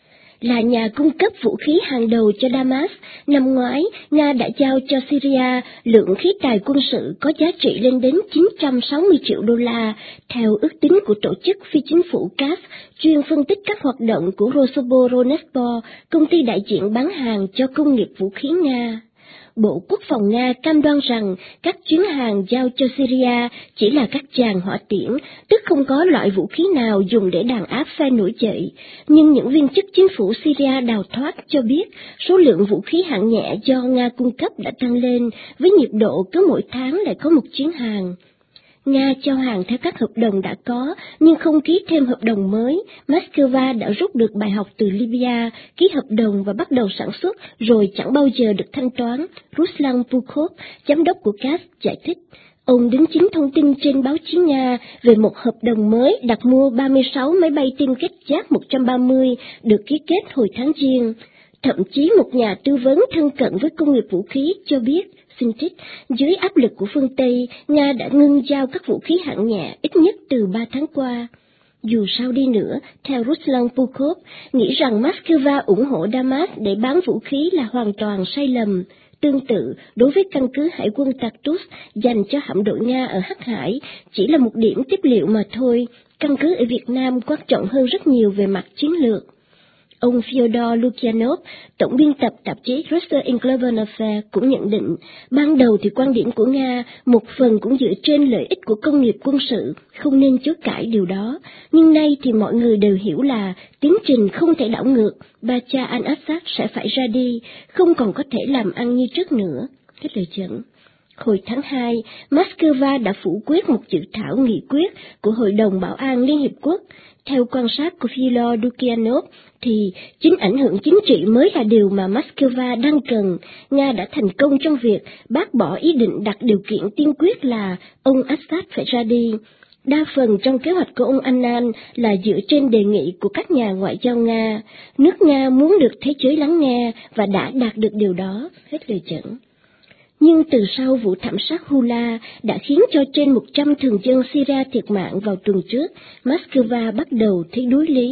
Là nhà cung cấp vũ khí hàng đầu cho Damas, năm ngoái, Nga đã giao cho Syria lượng khí tài quân sự có giá trị lên đến 960 triệu đô la, theo ước tính của tổ chức phi chính phủ CAF, chuyên phân tích các hoạt động của Rosoboronexport, công ty đại diện bán hàng cho công nghiệp vũ khí Nga. Bộ Quốc phòng Nga cam đoan rằng các chuyến hàng giao cho Syria chỉ là các tràng hỏa tiễn, tức không có loại vũ khí nào dùng để đàn áp phe nổi dậy. Nhưng những viên chức chính phủ Syria đào thoát cho biết số lượng vũ khí hạng nhẹ do Nga cung cấp đã tăng lên, với nhịp độ cứ mỗi tháng lại có một chuyến hàng. Nga cho hàng theo các hợp đồng đã có, nhưng không ký thêm hợp đồng mới. Moscow đã rút được bài học từ Libya, ký hợp đồng và bắt đầu sản xuất, rồi chẳng bao giờ được thanh toán. Ruslan Pukhov, giám đốc của CAF, giải thích. Ông đính chính thông tin trên báo chí Nga về một hợp đồng mới đặt mua 36 máy bay tiêm kích Giáp 130 được ký kết hồi tháng Giêng. Thậm chí một nhà tư vấn thân cận với công nghiệp vũ khí cho biết, xin trích, dưới áp lực của phương Tây, Nga đã ngưng giao các vũ khí hạng nhẹ ít nhất từ 3 tháng qua. Dù sao đi nữa, theo Ruslan Pukhov, nghĩ rằng Moscow ủng hộ Damas để bán vũ khí là hoàn toàn sai lầm. Tương tự, đối với căn cứ hải quân Tartus dành cho hạm đội Nga ở Hắc Hải, chỉ là một điểm tiếp liệu mà thôi, căn cứ ở Việt Nam quan trọng hơn rất nhiều về mặt chiến lược. Ông Fyodor Lukyanov, tổng biên tập tạp chí Russia in Global Affairs cũng nhận định, ban đầu thì quan điểm của Nga một phần cũng dựa trên lợi ích của công nghiệp quân sự, không nên chối cãi điều đó. Nhưng nay thì mọi người đều hiểu là tiến trình không thể đảo ngược, Bashar al-Assad sẽ phải ra đi, không còn có thể làm ăn như trước nữa. Hết lời dẫn. Hồi tháng 2, Moscow đã phủ quyết một dự thảo nghị quyết của Hội đồng Bảo an Liên Hiệp Quốc. Theo quan sát của Fyodor Lukyanov, thì chính ảnh hưởng chính trị mới là điều mà Moscow đang cần. Nga đã thành công trong việc bác bỏ ý định đặt điều kiện tiên quyết là ông Assad phải ra đi. Đa phần trong kế hoạch của ông Annan là dựa trên đề nghị của các nhà ngoại giao Nga. Nước Nga muốn được thế giới lắng nghe và đã đạt được điều đó. Hết lời dẫn. Nhưng từ sau vụ thảm sát Hula đã khiến cho trên 100 thường dân Syria thiệt mạng vào tuần trước, Moscow bắt đầu thấy đối lý.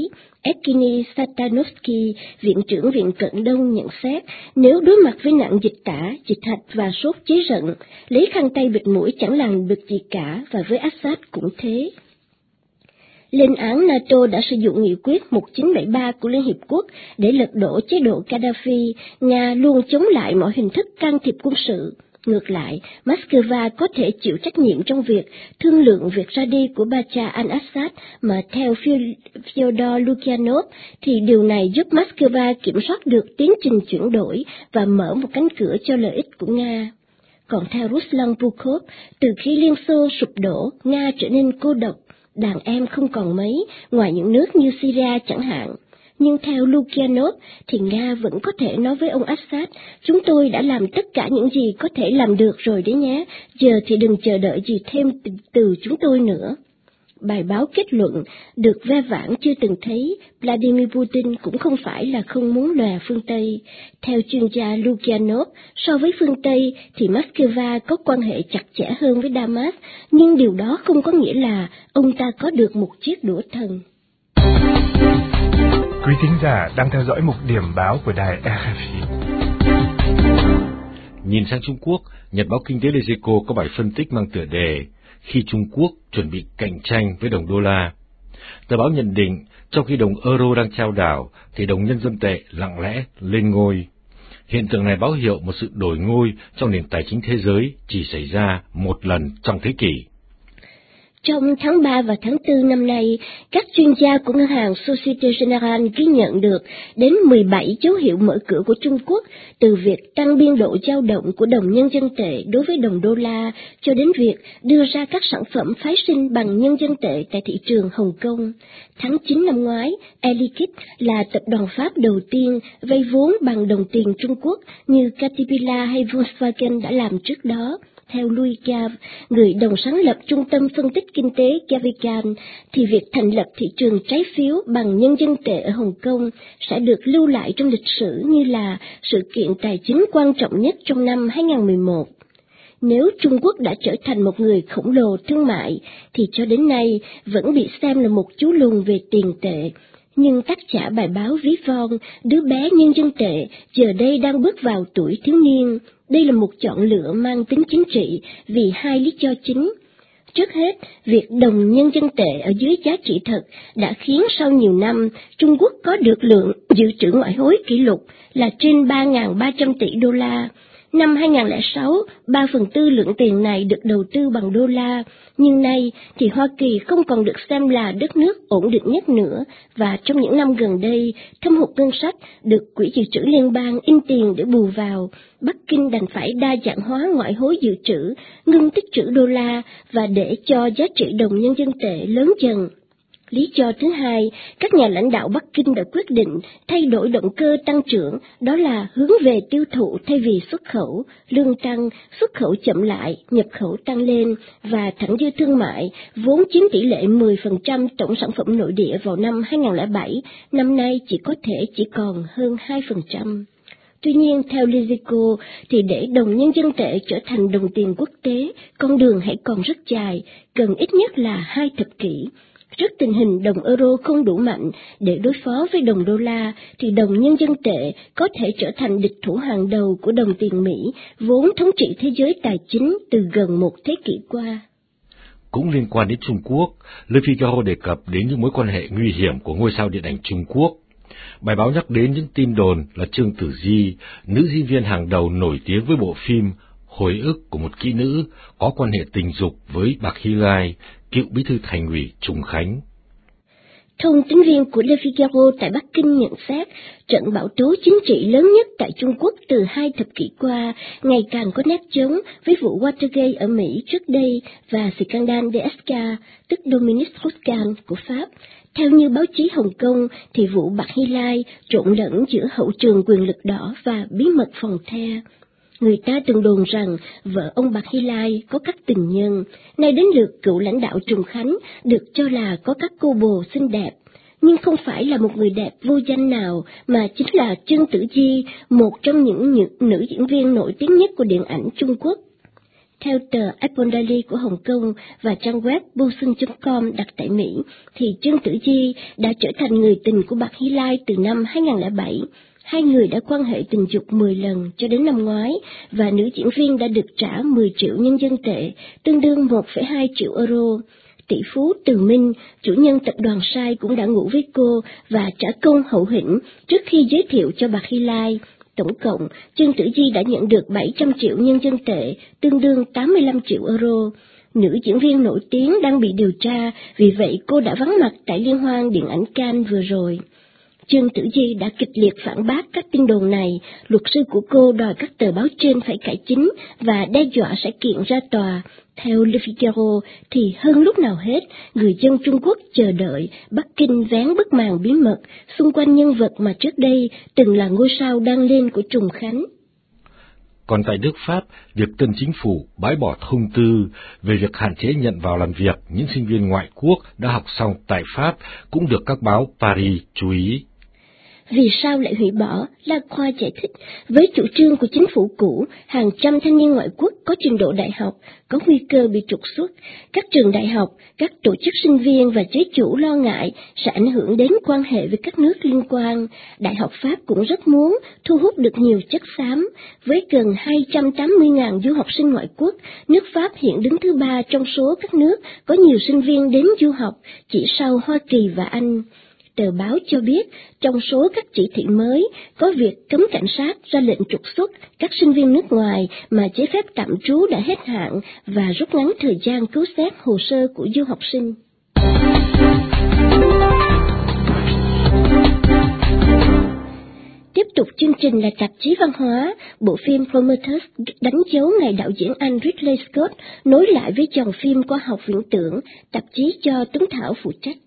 Evgeny Satanovsky, Viện trưởng Viện Cận Đông nhận xét, nếu đối mặt với nạn dịch tả, dịch hạch và sốt cháy rận, lấy khăn tay bịt mũi chẳng làm được gì cả, và với Assad cũng thế. Lên án NATO đã sử dụng nghị quyết 1973 của Liên Hiệp Quốc để lật đổ chế độ Gaddafi, Nga luôn chống lại mọi hình thức can thiệp quân sự. Ngược lại, Moscow có thể chịu trách nhiệm trong việc thương lượng việc ra đi của Bashar al-Assad, mà theo Fyodor Lukyanov thì điều này giúp Moscow kiểm soát được tiến trình chuyển đổi và mở một cánh cửa cho lợi ích của Nga. Còn theo Ruslan Bukov, từ khi Liên Xô sụp đổ, Nga trở nên cô độc, đàn em không còn mấy, ngoài những nước như Syria chẳng hạn. Nhưng theo Lukyanov thì Nga vẫn có thể nói với ông Assad, chúng tôi đã làm tất cả những gì có thể làm được rồi đấy nhé, giờ thì đừng chờ đợi gì thêm từ chúng tôi nữa. Bài báo kết luận, được ve vãn chưa từng thấy, Vladimir Putin cũng không phải là không muốn lòa phương Tây. Theo chuyên gia Lukyanov, so với phương Tây thì Moscow có quan hệ chặt chẽ hơn với Damas, nhưng điều đó không có nghĩa là ông ta có được một chiếc đũa thần. Quý thính giả đang theo dõi mục điểm báo của đài RFI. Nhìn sang Trung Quốc, Nhật báo Kinh tế Les Echos có bài phân tích mang tựa đề Khi Trung Quốc chuẩn bị cạnh tranh với đồng đô la. Tờ báo nhận định, trong khi đồng euro đang chao đảo, thì đồng nhân dân tệ lặng lẽ lên ngôi. Hiện tượng này báo hiệu một sự đổi ngôi trong nền tài chính thế giới chỉ xảy ra một lần trong thế kỷ. Trong tháng 3 và tháng 4 năm nay, các chuyên gia của ngân hàng Societe Generale ghi nhận được đến 17 dấu hiệu mở cửa của Trung Quốc, từ việc tăng biên độ dao động của đồng nhân dân tệ đối với đồng đô la cho đến việc đưa ra các sản phẩm phái sinh bằng nhân dân tệ tại thị trường Hồng Kông. Tháng 9 năm ngoái, Air Liquide là tập đoàn Pháp đầu tiên vay vốn bằng đồng tiền Trung Quốc như Caterpillar hay Volkswagen đã làm trước đó. Theo Louis Gave, người đồng sáng lập Trung tâm Phân tích Kinh tế Gavigan, thì việc thành lập thị trường trái phiếu bằng nhân dân tệ ở Hồng Kông sẽ được lưu lại trong lịch sử như là sự kiện tài chính quan trọng nhất trong năm 2011. Nếu Trung Quốc đã trở thành một người khổng lồ thương mại, thì cho đến nay vẫn bị xem là một chú lùn về tiền tệ. Nhưng tác giả bài báo ví von, đứa bé nhân dân tệ giờ đây đang bước vào tuổi thiếu niên. Đây là một chọn lựa mang tính chính trị vì hai lý do chính. Trước hết, việc đồng nhân dân tệ ở dưới giá trị thật đã khiến sau nhiều năm Trung Quốc có được lượng dự trữ ngoại hối kỷ lục là trên 3.300 tỷ đô la. Năm 2006, 3/4 lượng tiền này được đầu tư bằng đô la, nhưng nay thì Hoa Kỳ không còn được xem là đất nước ổn định nhất nữa, và trong những năm gần đây, thâm hụt ngân sách được Quỹ dự trữ liên bang in tiền để bù vào. Bắc Kinh đành phải đa dạng hóa ngoại hối dự trữ, ngưng tích trữ đô la và để cho giá trị đồng nhân dân tệ lớn dần. Lý do thứ hai, các nhà lãnh đạo Bắc Kinh đã quyết định thay đổi động cơ tăng trưởng, đó là hướng về tiêu thụ thay vì xuất khẩu, lương tăng, xuất khẩu chậm lại, nhập khẩu tăng lên, và thặng dư thương mại, vốn chiếm tỷ lệ 10% tổng sản phẩm nội địa vào năm 2007, năm nay chỉ còn hơn 2%. Tuy nhiên, theo Les Echos, thì để đồng nhân dân tệ trở thành đồng tiền quốc tế, con đường hãy còn rất dài, cần ít nhất là 2 thập kỷ. Trước tình hình đồng euro không đủ mạnh để đối phó với đồng đô la, thì đồng nhân dân tệ có thể trở thành địch thủ hàng đầu của đồng tiền Mỹ, vốn thống trị thế giới tài chính từ gần một thế kỷ qua. Cũng liên quan đến Trung Quốc, Le Figaro đề cập đến những mối quan hệ nguy hiểm của ngôi sao điện ảnh Trung Quốc. Bài báo nhắc đến những tin đồn là Trương Tử Di, nữ diễn viên hàng đầu nổi tiếng với bộ phim Hồi ức của một kỹ nữ, có quan hệ tình dục với Bạc Hy Lai, cựu bí thư thành ủy Trùng Khánh. Thông tín viên của Le Figaro tại Bắc Kinh nhận xét, trận bão tố chính trị lớn nhất tại Trung Quốc từ 2 thập kỷ qua ngày càng có nét giống với vụ Watergate ở Mỹ trước đây và Scandale DSK, tức Dominique Strauss-Kahn của Pháp. Theo như báo chí Hồng Kông, thì vụ Bạc Hy Lai trộn lẫn giữa hậu trường quyền lực đỏ và bí mật phòng the. Người ta từng đồn rằng vợ ông Bạc Hy Lai có các tình nhân, nay đến lượt cựu lãnh đạo Trùng Khánh được cho là có các cô bồ xinh đẹp, nhưng không phải là một người đẹp vô danh nào, mà chính là Trương Tử Di, một trong những nữ diễn viên nổi tiếng nhất của điện ảnh Trung Quốc. Theo tờ Apple Daily của Hồng Kông và trang web busun.com đặt tại Mỹ, thì Trương Tử Di đã trở thành người tình của Bạc Hy Lai từ năm 2007. Hai người đã quan hệ tình dục 10 lần cho đến năm ngoái, và nữ diễn viên đã được trả 10 triệu nhân dân tệ, tương đương 1,2 triệu euro. Tỷ phú Từ Minh, chủ nhân tập đoàn Sai, cũng đã ngủ với cô và trả công hậu hĩnh trước khi giới thiệu cho Bạc Hy Lai. Tổng cộng, Trương Tử Di đã nhận được 700 triệu nhân dân tệ, tương đương 85 triệu euro. Nữ diễn viên nổi tiếng đang bị điều tra, vì vậy cô đã vắng mặt tại liên hoan điện ảnh Cannes vừa rồi. Trương Tử Di đã kịch liệt phản bác các tin đồn này. Luật sư của cô đòi các tờ báo trên phải cải chính và đe dọa sẽ kiện ra tòa. Theo Le Figaro thì hơn lúc nào hết, người dân Trung Quốc chờ đợi Bắc Kinh vén bức màn bí mật xung quanh nhân vật mà trước đây từng là ngôi sao đang lên của Trùng Khánh. Còn tại nước Pháp, việc tân chính phủ bãi bỏ thông tư về việc hạn chế nhận vào làm việc những sinh viên ngoại quốc đã học xong tại Pháp cũng được các báo Paris chú ý. Vì sao lại hủy bỏ? Lacroix giải thích, với chủ trương của chính phủ cũ, hàng trăm thanh niên ngoại quốc có trình độ đại học có nguy cơ bị trục xuất. Các trường đại học, các tổ chức sinh viên và giới chủ lo ngại sẽ ảnh hưởng đến quan hệ với các nước liên quan. Đại học Pháp cũng rất muốn thu hút được nhiều chất xám. Với gần 280.000 du học sinh ngoại quốc, nước Pháp hiện đứng thứ 3 trong số các nước có nhiều sinh viên đến du học, chỉ sau Hoa Kỳ và Anh. Tờ báo cho biết, trong số các chỉ thị mới, có việc cấm cảnh sát ra lệnh trục xuất các sinh viên nước ngoài mà giấy phép tạm trú đã hết hạn và rút ngắn thời gian cứu xét hồ sơ của du học sinh. Tiếp tục chương trình là tạp chí văn hóa. Bộ phim Prometheus đánh dấu ngày đạo diễn Anh Ridley Scott nối lại với dòng phim khoa học viễn tưởng, tạp chí do Tuấn Thảo phụ trách.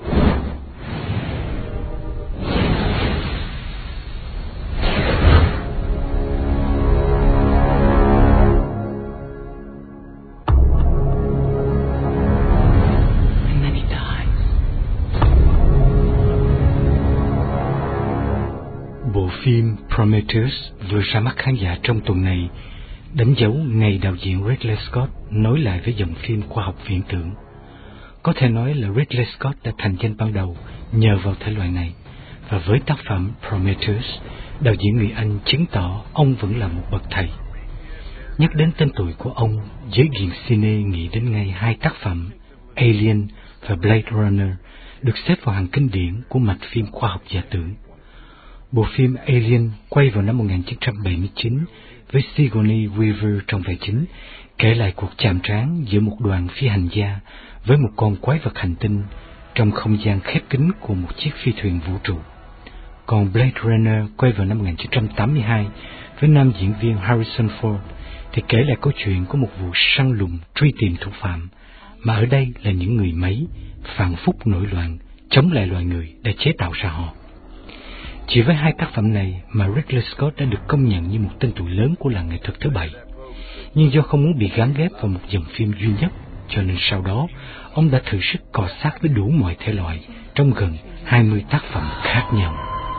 Bộ phim Prometheus vừa ra mắt khán giả trong tuần này, đánh dấu ngày đạo diễn Ridley Scott nối lại với dòng phim khoa học viễn tưởng. Có thể nói là Ridley Scott đã thành danh ban đầu nhờ vào thể loại này, và với tác phẩm Prometheus, đạo diễn người Anh chứng tỏ ông vẫn là một bậc thầy. Nhắc đến tên tuổi của ông, giới nghiền cine nghĩ đến ngay hai tác phẩm Alien và Blade Runner được xếp vào hàng kinh điển của mạch phim khoa học giả tưởng. Bộ phim Alien quay vào năm 1979 với Sigourney Weaver trong vai chính, kể lại cuộc chạm trán giữa một đoàn phi hành gia với một con quái vật hành tinh trong không gian khép kín của một chiếc phi thuyền vũ trụ. Còn Blade Runner quay vào năm 1982 với nam diễn viên Harrison Ford thì kể lại câu chuyện của một vụ săn lùng truy tìm thủ phạm, mà ở đây là những người máy phản phúc nổi loạn chống lại loài người đã chế tạo ra họ. Chỉ với hai tác phẩm này mà Ridley Scott đã được công nhận như một tên tuổi lớn của làng nghệ thuật thứ bảy. Nhưng do không muốn bị gắn ghép vào một dòng phim duy nhất, cho nên sau đó ông đã thử sức cọ sát với đủ mọi thể loại trong gần 20 tác phẩm khác nhau.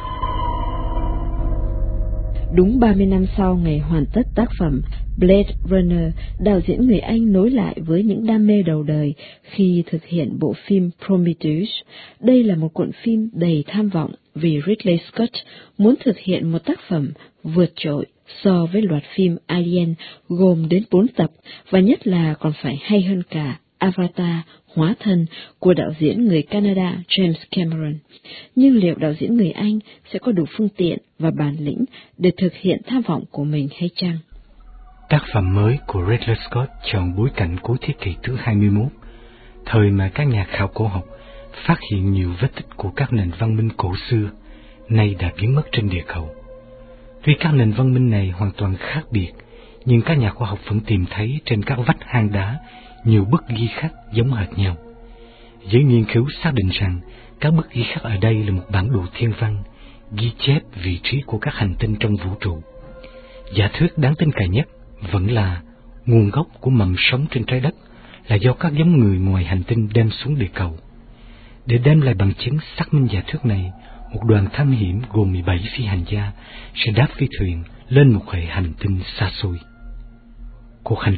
Đúng 30 năm sau ngày hoàn tất tác phẩm Blade Runner, đạo diễn người Anh nối lại với những đam mê đầu đời khi thực hiện bộ phim Prometheus. Đây là một cuộn phim đầy tham vọng vì Ridley Scott muốn thực hiện một tác phẩm vượt trội so với loạt phim Alien gồm đến 4 tập, và nhất là còn phải hay hơn cả Avatar, Hóa Thân của đạo diễn người Canada James Cameron. Nhưng liệu đạo diễn người Anh sẽ có đủ phương tiện và bản lĩnh để thực hiện tham vọng của mình hay chăng? Tác phẩm mới của Ridley Scott chọn bối cảnh cuối thế kỷ thứ 21, thời mà các nhà khảo cổ học phát hiện nhiều vết tích của các nền văn minh cổ xưa, nay đã biến mất trên địa cầu. Tuy các nền văn minh này hoàn toàn khác biệt, nhưng các nhà khoa học vẫn tìm thấy trên các vách hang đá nhiều bức ghi khắc giống hệt nhau. Giới nghiên cứu xác định rằng các bức ghi khắc ở đây là một bản đồ thiên văn, ghi chép vị trí của các hành tinh trong vũ trụ. Giả thuyết đáng tin cậy nhất vẫn là nguồn gốc của mầm sống trên trái đất là do các giống người ngoài hành tinh đem xuống địa cầu. Để đem lại bằng chứng xác minh giả thuyết này, một đoàn thám hiểm gồm 17 phi hành gia sẽ đáp phi thuyền lên một hệ hành tinh xa xôi. Cuộc hành trình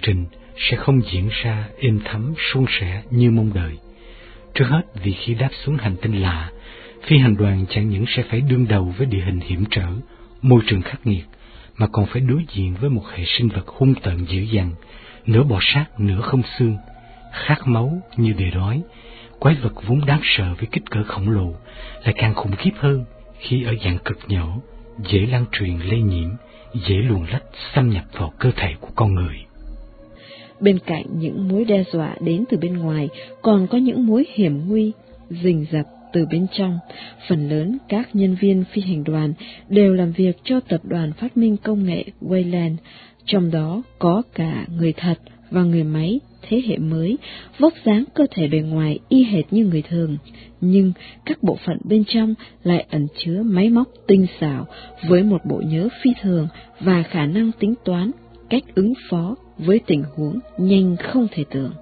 sẽ không diễn ra êm thấm suôn sẻ như mong đợi. Trước hết vì khi đáp xuống hành tinh lạ, phi hành đoàn chẳng những sẽ phải đương đầu với địa hình hiểm trở, môi trường khắc nghiệt, mà còn phải đối diện với một hệ sinh vật hung tợn dữ dằn, nửa bò sát nửa không xương, khát máu như đười đói. Quái vật vốn đáng sợ với kích cỡ khổng lồ lại càng khủng khiếp hơn khi ở dạng cực nhỏ, dễ lan truyền lây nhiễm, dễ luồn lách xâm nhập vào cơ thể của con người. Bên cạnh những mối đe dọa đến từ bên ngoài, còn có những mối hiểm nguy rình rập từ bên trong. Phần lớn các nhân viên phi hành đoàn đều làm việc cho tập đoàn phát minh công nghệ Wayland, trong đó có cả người thật và người máy thế hệ mới, vóc dáng cơ thể bề ngoài y hệt như người thường, nhưng các bộ phận bên trong lại ẩn chứa máy móc tinh xảo với một bộ nhớ phi thường và khả năng tính toán cách ứng phó với tình huống nhanh không thể tưởng.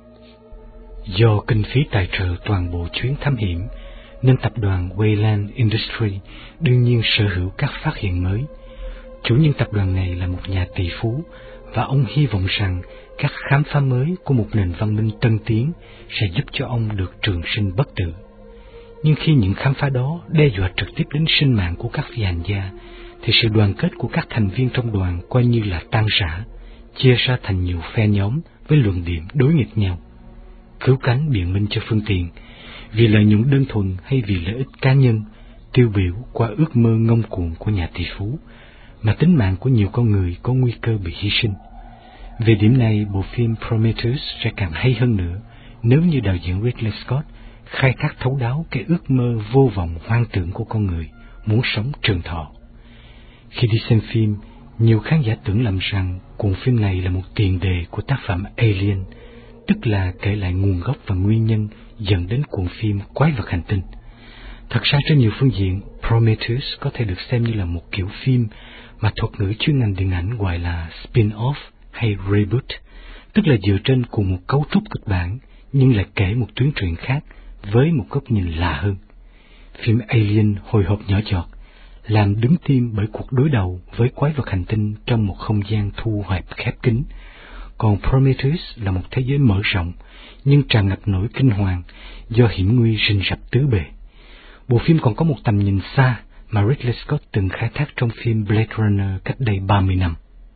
Do kinh phí tài trợ toàn bộ chuyến thám hiểm, nên tập đoàn Wayland Industry đương nhiên sở hữu các phát hiện mới. Chủ nhân tập đoàn này là một nhà tỷ phú, và ông hy vọng rằng các khám phá mới của một nền văn minh tân tiến sẽ giúp cho ông được trường sinh bất tử. Nhưng khi những khám phá đó đe dọa trực tiếp đến sinh mạng của các phi hành gia, thì sự đoàn kết của các thành viên trong đoàn coi như là tan rã, chia ra thành nhiều phe nhóm với luận điểm đối nghịch nhau. Cứu cánh biện minh cho phương tiện, vì lợi nhuận đơn thuần hay vì lợi ích cá nhân, tiêu biểu qua ước mơ ngông cuồng của nhà tỷ phú, mà tính mạng của nhiều con người có nguy cơ bị hy sinh. Về điểm này, bộ phim Prometheus sẽ càng hay hơn nữa nếu như đạo diễn Ridley Scott khai thác thấu đáo cái ước mơ vô vọng hoang tưởng của con người muốn sống trường thọ. Khi đi xem phim, nhiều khán giả tưởng lầm rằng cuộn phim này là một tiền đề của tác phẩm Alien, tức là kể lại nguồn gốc và nguyên nhân dẫn đến cuộn phim Quái vật hành tinh. Thật ra trên nhiều phương diện, Prometheus có thể được xem như là một kiểu phim mà thuật ngữ chuyên ngành điện ảnh gọi là spin-off hay reboot, tức là dựa trên cùng một cấu trúc kịch bản nhưng lại kể một tuyến truyện khác với một góc nhìn lạ hơn. Phim Alien hồi hộp nhỏ giọt, làm đứng tim bởi cuộc đối đầu với quái vật hành tinh trong một không gian thu hẹp khép kín, còn Prometheus là một thế giới mở rộng nhưng tràn ngập nỗi kinh hoàng do hiểm nguy rình rập tứ bề. Bộ phim còn có một tầm nhìn xa mà Ridley Scott từng khai thác trong phim Blade Runner cách đây 30 năm.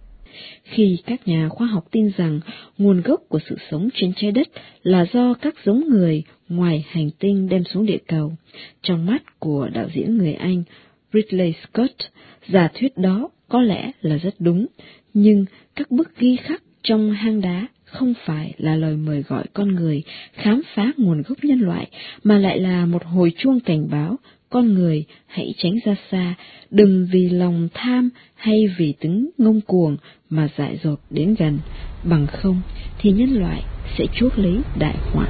Khi các nhà khoa học tin rằng nguồn gốc của sự sống trên trái đất là do các giống người ngoài hành tinh đem xuống địa cầu, trong mắt của đạo diễn người Anh Ridley Scott, giả thuyết đó có lẽ là rất đúng, nhưng các bức ghi khắc trong hang đá không phải là lời mời gọi con người khám phá nguồn gốc nhân loại, mà lại là một hồi chuông cảnh báo con người hãy tránh ra xa, đừng vì lòng tham hay vì tính ngông cuồng mà dại dột đến gần, bằng không thì nhân loại sẽ chuốc lấy đại họa.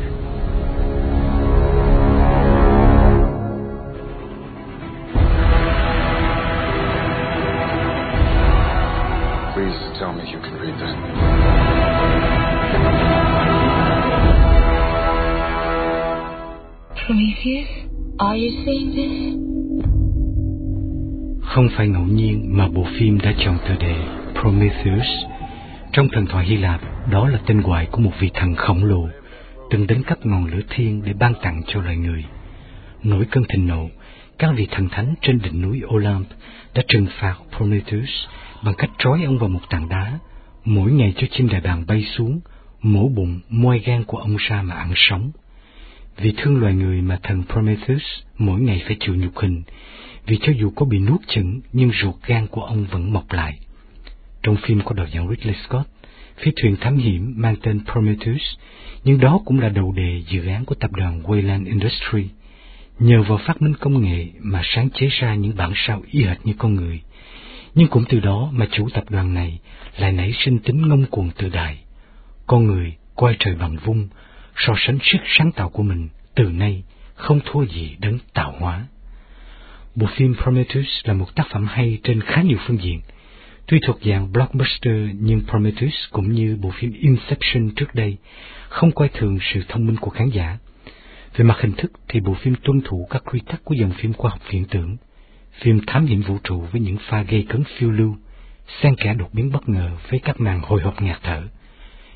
Please tell me you can read that. Prometheus, are you seeing this? Không phải ngẫu nhiên mà bộ phim đã chọn tựa đề Prometheus. Trong thần thoại Hy Lạp, đó là tên gọi của một vị thần khổng lồ từng đánh cắp ngọn lửa thiên để ban tặng cho loài người. Nổi cơn thịnh nộ, các vị thần thánh trên đỉnh núi Olymp đã trừng phạt Prometheus bằng cách trói ông vào một tảng đá, mỗi ngày cho chim đại bàng bay xuống, mổ bụng, moi gan của ông ra mà ăn sống. Vì thương loài người mà thần Prometheus mỗi ngày phải chịu nhục hình, vì cho dù có bị nuốt chửng nhưng ruột gan của ông vẫn mọc lại. Trong phim có đạo diễn Ridley Scott, phi thuyền thám hiểm mang tên Prometheus, nhưng đó cũng là đầu đề dự án của tập đoàn Wayland Industry. Nhờ vào phát minh công nghệ mà sáng chế ra những bản sao y hệt như con người, nhưng cũng từ đó mà chủ tập đoàn này lại nảy sinh tính ngông cuồng tự đại. Con người coi trời bằng vung, so sánh sức sáng tạo của mình từ nay không thua gì đấng tạo hóa. Bộ phim Prometheus là một tác phẩm hay trên khá nhiều phương diện. Tuy thuộc dạng blockbuster nhưng Prometheus cũng như bộ phim Inception trước đây không coi thường sự thông minh của khán giả. Về mặt hình thức thì bộ phim tuân thủ các quy tắc của dòng phim khoa học viễn tưởng, phim thám hiểm vũ trụ với những pha gây cấn phiêu lưu, xen kẽ đột biến bất ngờ với các màn hồi hộp ngạt thở.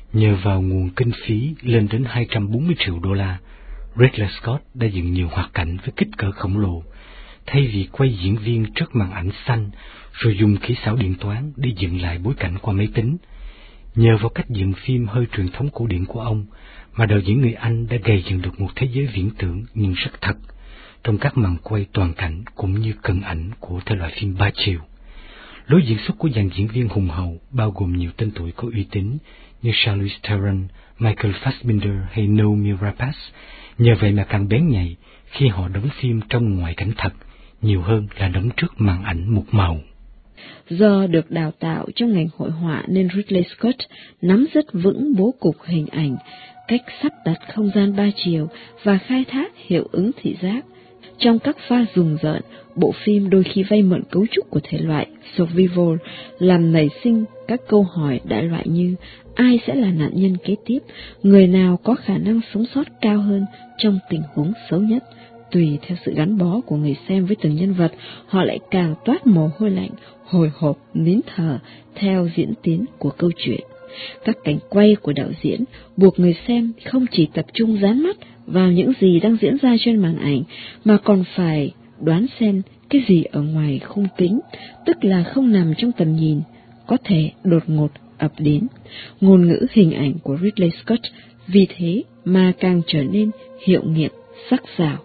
Nhờ vào nguồn kinh phí lên đến 240 triệu đô la, Ridley Scott đã dựng nhiều hoạt cảnh với kích cỡ khổng lồ, thay vì quay diễn viên trước màn ảnh xanh rồi dùng kỹ xảo điện toán để dựng lại bối cảnh qua máy tính. Nhờ vào cách dựng phim hơi truyền thống cổ điển của ông mà đạo diễn người Anh đã gây dựng được một thế giới viễn tưởng nhưng rất thật trong các màn quay toàn cảnh cũng như cận ảnh của thể loại phim ba chiều. Lối diễn xuất của dàn diễn viên hùng hậu bao gồm nhiều tên tuổi có uy tín như Charlize Theron, Michael Fassbender hay Noomi Rapace, nhờ vậy mà càng bén nhạy khi họ đóng phim trong ngoại cảnh thật nhiều hơn là đóng trước màn ảnh một màu. Do được đào tạo trong ngành hội họa nên Ridley Scott nắm rất vững bố cục hình ảnh, cách sắp đặt không gian ba chiều và khai thác hiệu ứng thị giác. Trong các pha rùng rợn, bộ phim đôi khi vay mượn cấu trúc của thể loại survival, làm nảy sinh các câu hỏi đại loại như ai sẽ là nạn nhân kế tiếp, người nào có khả năng sống sót cao hơn trong tình huống xấu nhất. Tùy theo sự gắn bó của người xem với từng nhân vật, họ lại càng toát mồ hôi lạnh, hồi hộp, nín thở theo diễn tiến của câu chuyện. Các cảnh quay của đạo diễn buộc người xem không chỉ tập trung dán mắt vào những gì đang diễn ra trên màn ảnh, mà còn phải đoán xem cái gì ở ngoài khung kính, tức là không nằm trong tầm nhìn, có thể đột ngột ập đến. Ngôn ngữ hình ảnh của Ridley Scott vì thế mà càng trở nên hiệu nghiệm, sắc sảo.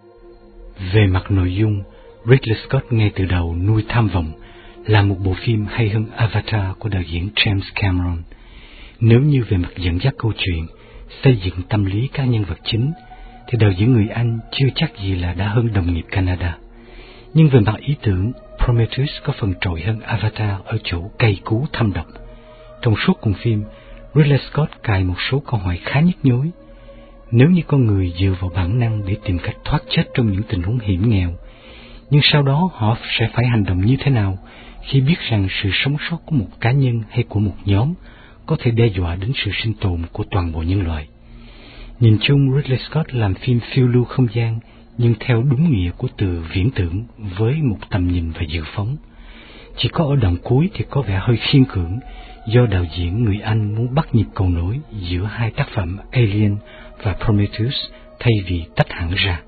Về mặt nội dung, Ridley Scott ngay từ đầu nuôi tham vọng là một bộ phim hay hơn Avatar của đạo diễn James Cameron. Nếu như về mặt dẫn dắt câu chuyện, xây dựng tâm lý các nhân vật chính, thì đạo diễn người Anh chưa chắc gì là đã hơn đồng nghiệp Canada. Nhưng về mặt ý tưởng, Prometheus có phần trội hơn Avatar ở chỗ cay cú thâm độc. Trong suốt cùng phim, Ridley Scott cài một số câu hỏi khá nhức nhối. Nếu như con người dựa vào bản năng để tìm cách thoát chết trong những tình huống hiểm nghèo, nhưng sau đó họ sẽ phải hành động như thế nào khi biết rằng sự sống sót của một cá nhân hay của một nhóm có thể đe dọa đến sự sinh tồn của toàn bộ nhân loại. Nhìn chung, Ridley Scott làm phim phiêu lưu không gian, nhưng theo đúng nghĩa của từ viễn tưởng với một tầm nhìn và dự phóng. Chỉ có ở đoạn cuối thì có vẻ hơi khiên cưỡng, do đạo diễn người Anh muốn bắt nhịp cầu nối giữa hai tác phẩm Alien và Prometheus thay vì tách hẳn ra.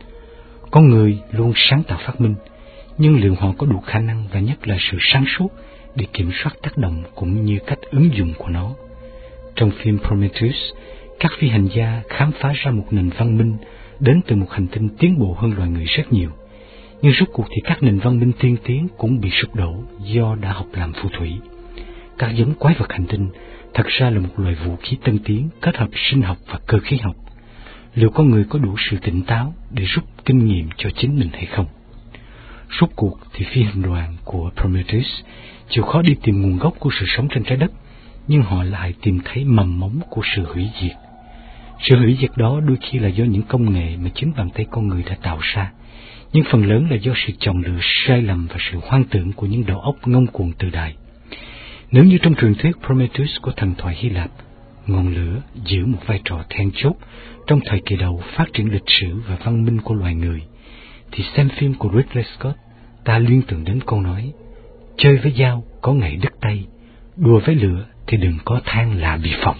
Con người luôn sáng tạo phát minh, nhưng liệu họ có đủ khả năng và nhất là sự sáng suốt để kiểm soát tác động cũng như cách ứng dụng của nó? Trong phim Prometheus, các phi hành gia khám phá ra một nền văn minh đến từ một hành tinh tiến bộ hơn loài người rất nhiều. Nhưng rốt cuộc thì các nền văn minh tiên tiến cũng bị sụp đổ do đã học làm phù thủy. Các giống quái vật hành tinh thật ra là một loại vũ khí tân tiến kết hợp sinh học và cơ khí học. Liệu con người có đủ sự tỉnh táo để rút kinh nghiệm cho chính mình hay không? Rốt cuộc thì phi hành đoàn của Prometheus chịu khó đi tìm nguồn gốc của sự sống trên trái đất, nhưng họ lại tìm thấy mầm mống của sự hủy diệt. Sự hủy diệt đó đôi khi là do những công nghệ mà chính bàn tay con người đã tạo ra, nhưng phần lớn là do sự chọn lựa sai lầm và sự hoang tưởng của những đầu óc ngông cuồng từ đại. Nếu như trong truyền thuyết Prometheus của thần thoại Hy Lạp, ngọn lửa giữ một vai trò then chốt trong thời kỳ đầu phát triển lịch sử và văn minh của loài người, thì xem phim của Ridley Scott, ta liên tưởng đến câu nói: chơi với dao có ngày đứt tay, đùa với lửa thì đừng có than là bị phỏng.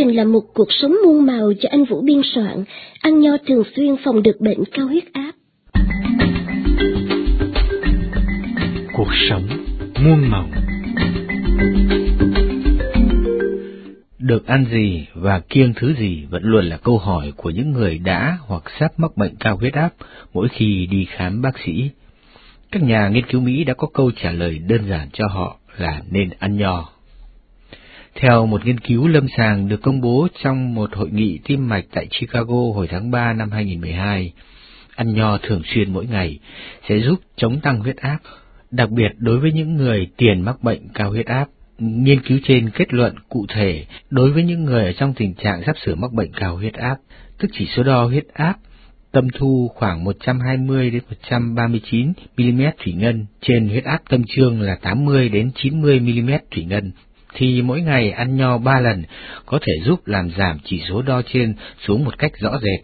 thành là một cuộc sống muôn màu cho anh Vũ biên soạn. Ăn nho thường xuyên phòng được bệnh cao huyết áp. Cuộc sống muôn màu. Được ăn gì và kiêng thứ gì vẫn luôn là câu hỏi của những người đã hoặc sắp mắc bệnh cao huyết áp mỗi khi đi khám bác sĩ. Các nhà nghiên cứu Mỹ đã có câu trả lời đơn giản cho họ là nên ăn nho. Theo một nghiên cứu lâm sàng được công bố trong một hội nghị tim mạch tại Chicago hồi tháng 3 năm 2012, ăn nho thường xuyên mỗi ngày sẽ giúp chống tăng huyết áp, đặc biệt đối với những người tiền mắc bệnh cao huyết áp. Nghiên cứu trên kết luận cụ thể đối với những người ở trong tình trạng sắp sửa mắc bệnh cao huyết áp, tức chỉ số đo huyết áp tâm thu khoảng 120 đến 139 mm thủy ngân trên huyết áp tâm trương là 80 đến 90 mm thủy ngân, thì mỗi ngày ăn nho 3 lần có thể giúp làm giảm chỉ số đo trên xuống một cách rõ rệt.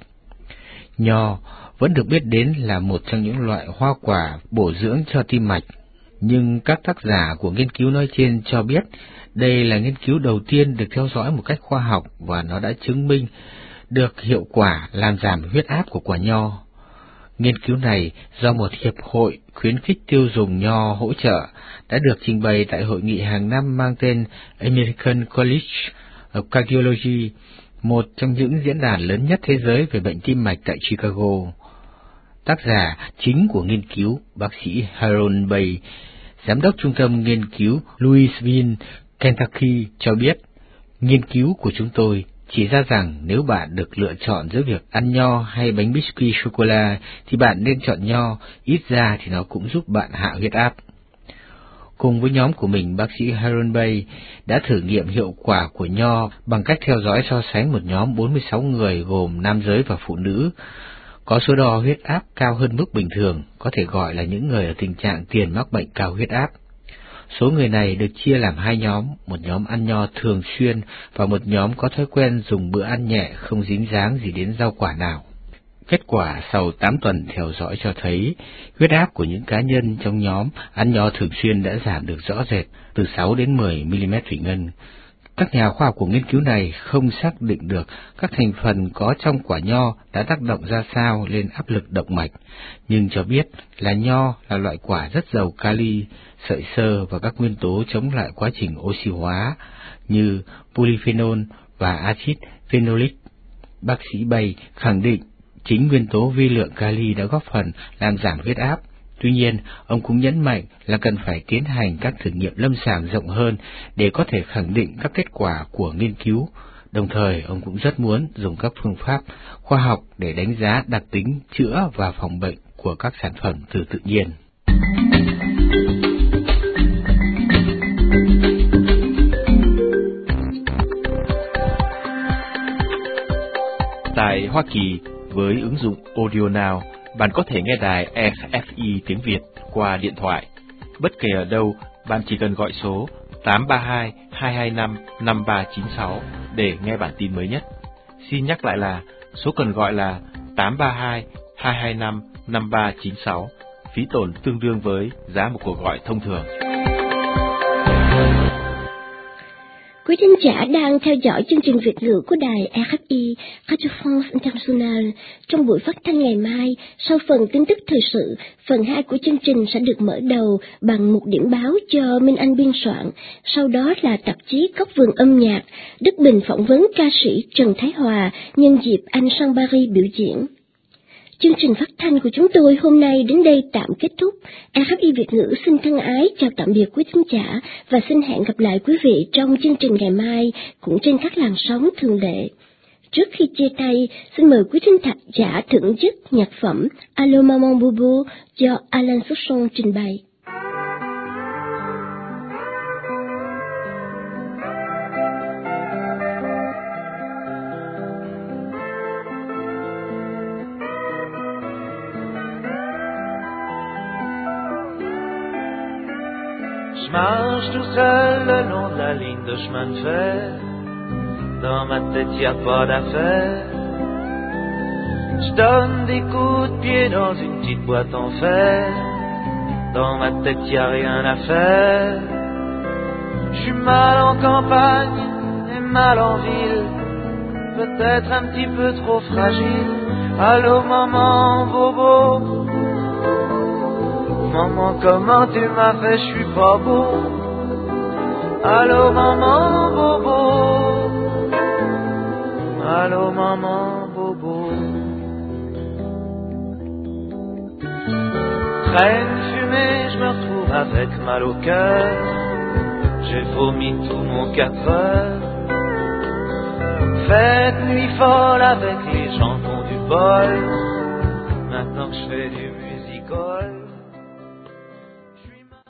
Nho vẫn được biết đến là một trong những loại hoa quả bổ dưỡng cho tim mạch, nhưng các tác giả của nghiên cứu nói trên cho biết đây là nghiên cứu đầu tiên được theo dõi một cách khoa học và nó đã chứng minh được hiệu quả làm giảm huyết áp của quả nho. Nghiên cứu này do một hiệp hội khuyến khích tiêu dùng nho hỗ trợ đã được trình bày tại hội nghị hàng năm mang tên American College of Cardiology, một trong những diễn đàn lớn nhất thế giới về bệnh tim mạch tại Chicago. Tác giả chính của nghiên cứu, bác sĩ Harold Bay, giám đốc trung tâm nghiên cứu Louisville, Kentucky cho biết, nghiên cứu của chúng tôi chỉ ra rằng nếu bạn được lựa chọn giữa việc ăn nho hay bánh biscuit sô-cô-la thì bạn nên chọn nho, ít ra thì nó cũng giúp bạn hạ huyết áp. Cùng với nhóm của mình, bác sĩ Harold Bay đã thử nghiệm hiệu quả của nho bằng cách theo dõi so sánh một nhóm 46 người gồm nam giới và phụ nữ, có số đo huyết áp cao hơn mức bình thường, có thể gọi là những người ở tình trạng tiền mắc bệnh cao huyết áp. Số người này được chia làm hai nhóm, một nhóm ăn nho thường xuyên và một nhóm có thói quen dùng bữa ăn nhẹ không dính dáng gì đến rau quả nào. Kết quả sau 8 tuần theo dõi cho thấy, huyết áp của những cá nhân trong nhóm ăn nho thường xuyên đã giảm được rõ rệt, từ 6 đến 10 mm thủy ngân. Các nhà khoa học của nghiên cứu này không xác định được các thành phần có trong quả nho đã tác động ra sao lên áp lực động mạch, nhưng cho biết là nho là loại quả rất giàu kali, sợi xơ và các nguyên tố chống lại quá trình oxy hóa như polyphenol và axit phenolic. Bác sĩ Bay khẳng định chính nguyên tố vi lượng kali đã góp phần làm giảm huyết áp. Tuy nhiên, ông cũng nhấn mạnh là cần phải tiến hành các thử nghiệm lâm sàng rộng hơn để có thể khẳng định các kết quả của nghiên cứu. Đồng thời, ông cũng rất muốn dùng các phương pháp khoa học để đánh giá đặc tính chữa và phòng bệnh của các sản phẩm từ tự nhiên. Tại Hoa Kỳ, với ứng dụng Audio Now, bạn có thể nghe đài RFI tiếng Việt qua điện thoại. Bất kể ở đâu, bạn chỉ cần gọi số 832-225-5396 để nghe bản tin mới nhất. Xin nhắc lại là số cần gọi là 832-225-5396, phí tổn tương đương với giá một cuộc gọi thông thường. Quý thính giả đang theo dõi chương trình Việt ngữ của đài RFI, Radio France International. Trong buổi phát thanh ngày mai, sau phần tin tức thời sự, phần 2 của chương trình sẽ được mở đầu bằng một điểm báo do Minh Anh biên soạn. Sau đó là tạp chí Góc vườn âm nhạc, Đức Bình phỏng vấn ca sĩ Trần Thái Hòa nhân dịp anh sang Paris biểu diễn. Chương trình phát thanh của chúng tôi hôm nay đến đây tạm kết thúc. RFI Việt ngữ xin thân ái chào tạm biệt quý thính giả và xin hẹn gặp lại quý vị trong chương trình ngày mai cũng trên các làn sóng thường lệ. Trước khi chia tay, xin mời quý thính giả thưởng thức nhạc phẩm Allô Maman Boubou do Alain Souchon trình bày. Je marche tout seul le long de la ligne de chemin de fer. Dans ma tête y a pas d'affaires. Je donne des coups de pied dans une petite boîte en fer. Dans ma tête y a rien à faire. Je suis mal en campagne et mal en ville. peut-être un petit peu trop fragile. Allô maman bobo, maman comment tu m'as fait, je suis pas beau. Allô maman bobo, allô maman bobo. Traîne fumée, je me retrouve avec mal au cœur. J'ai vomi tout mon 4 heures. Fête nuit folle avec les gens qui ont du bol. Maintenant que je fais du music-hall.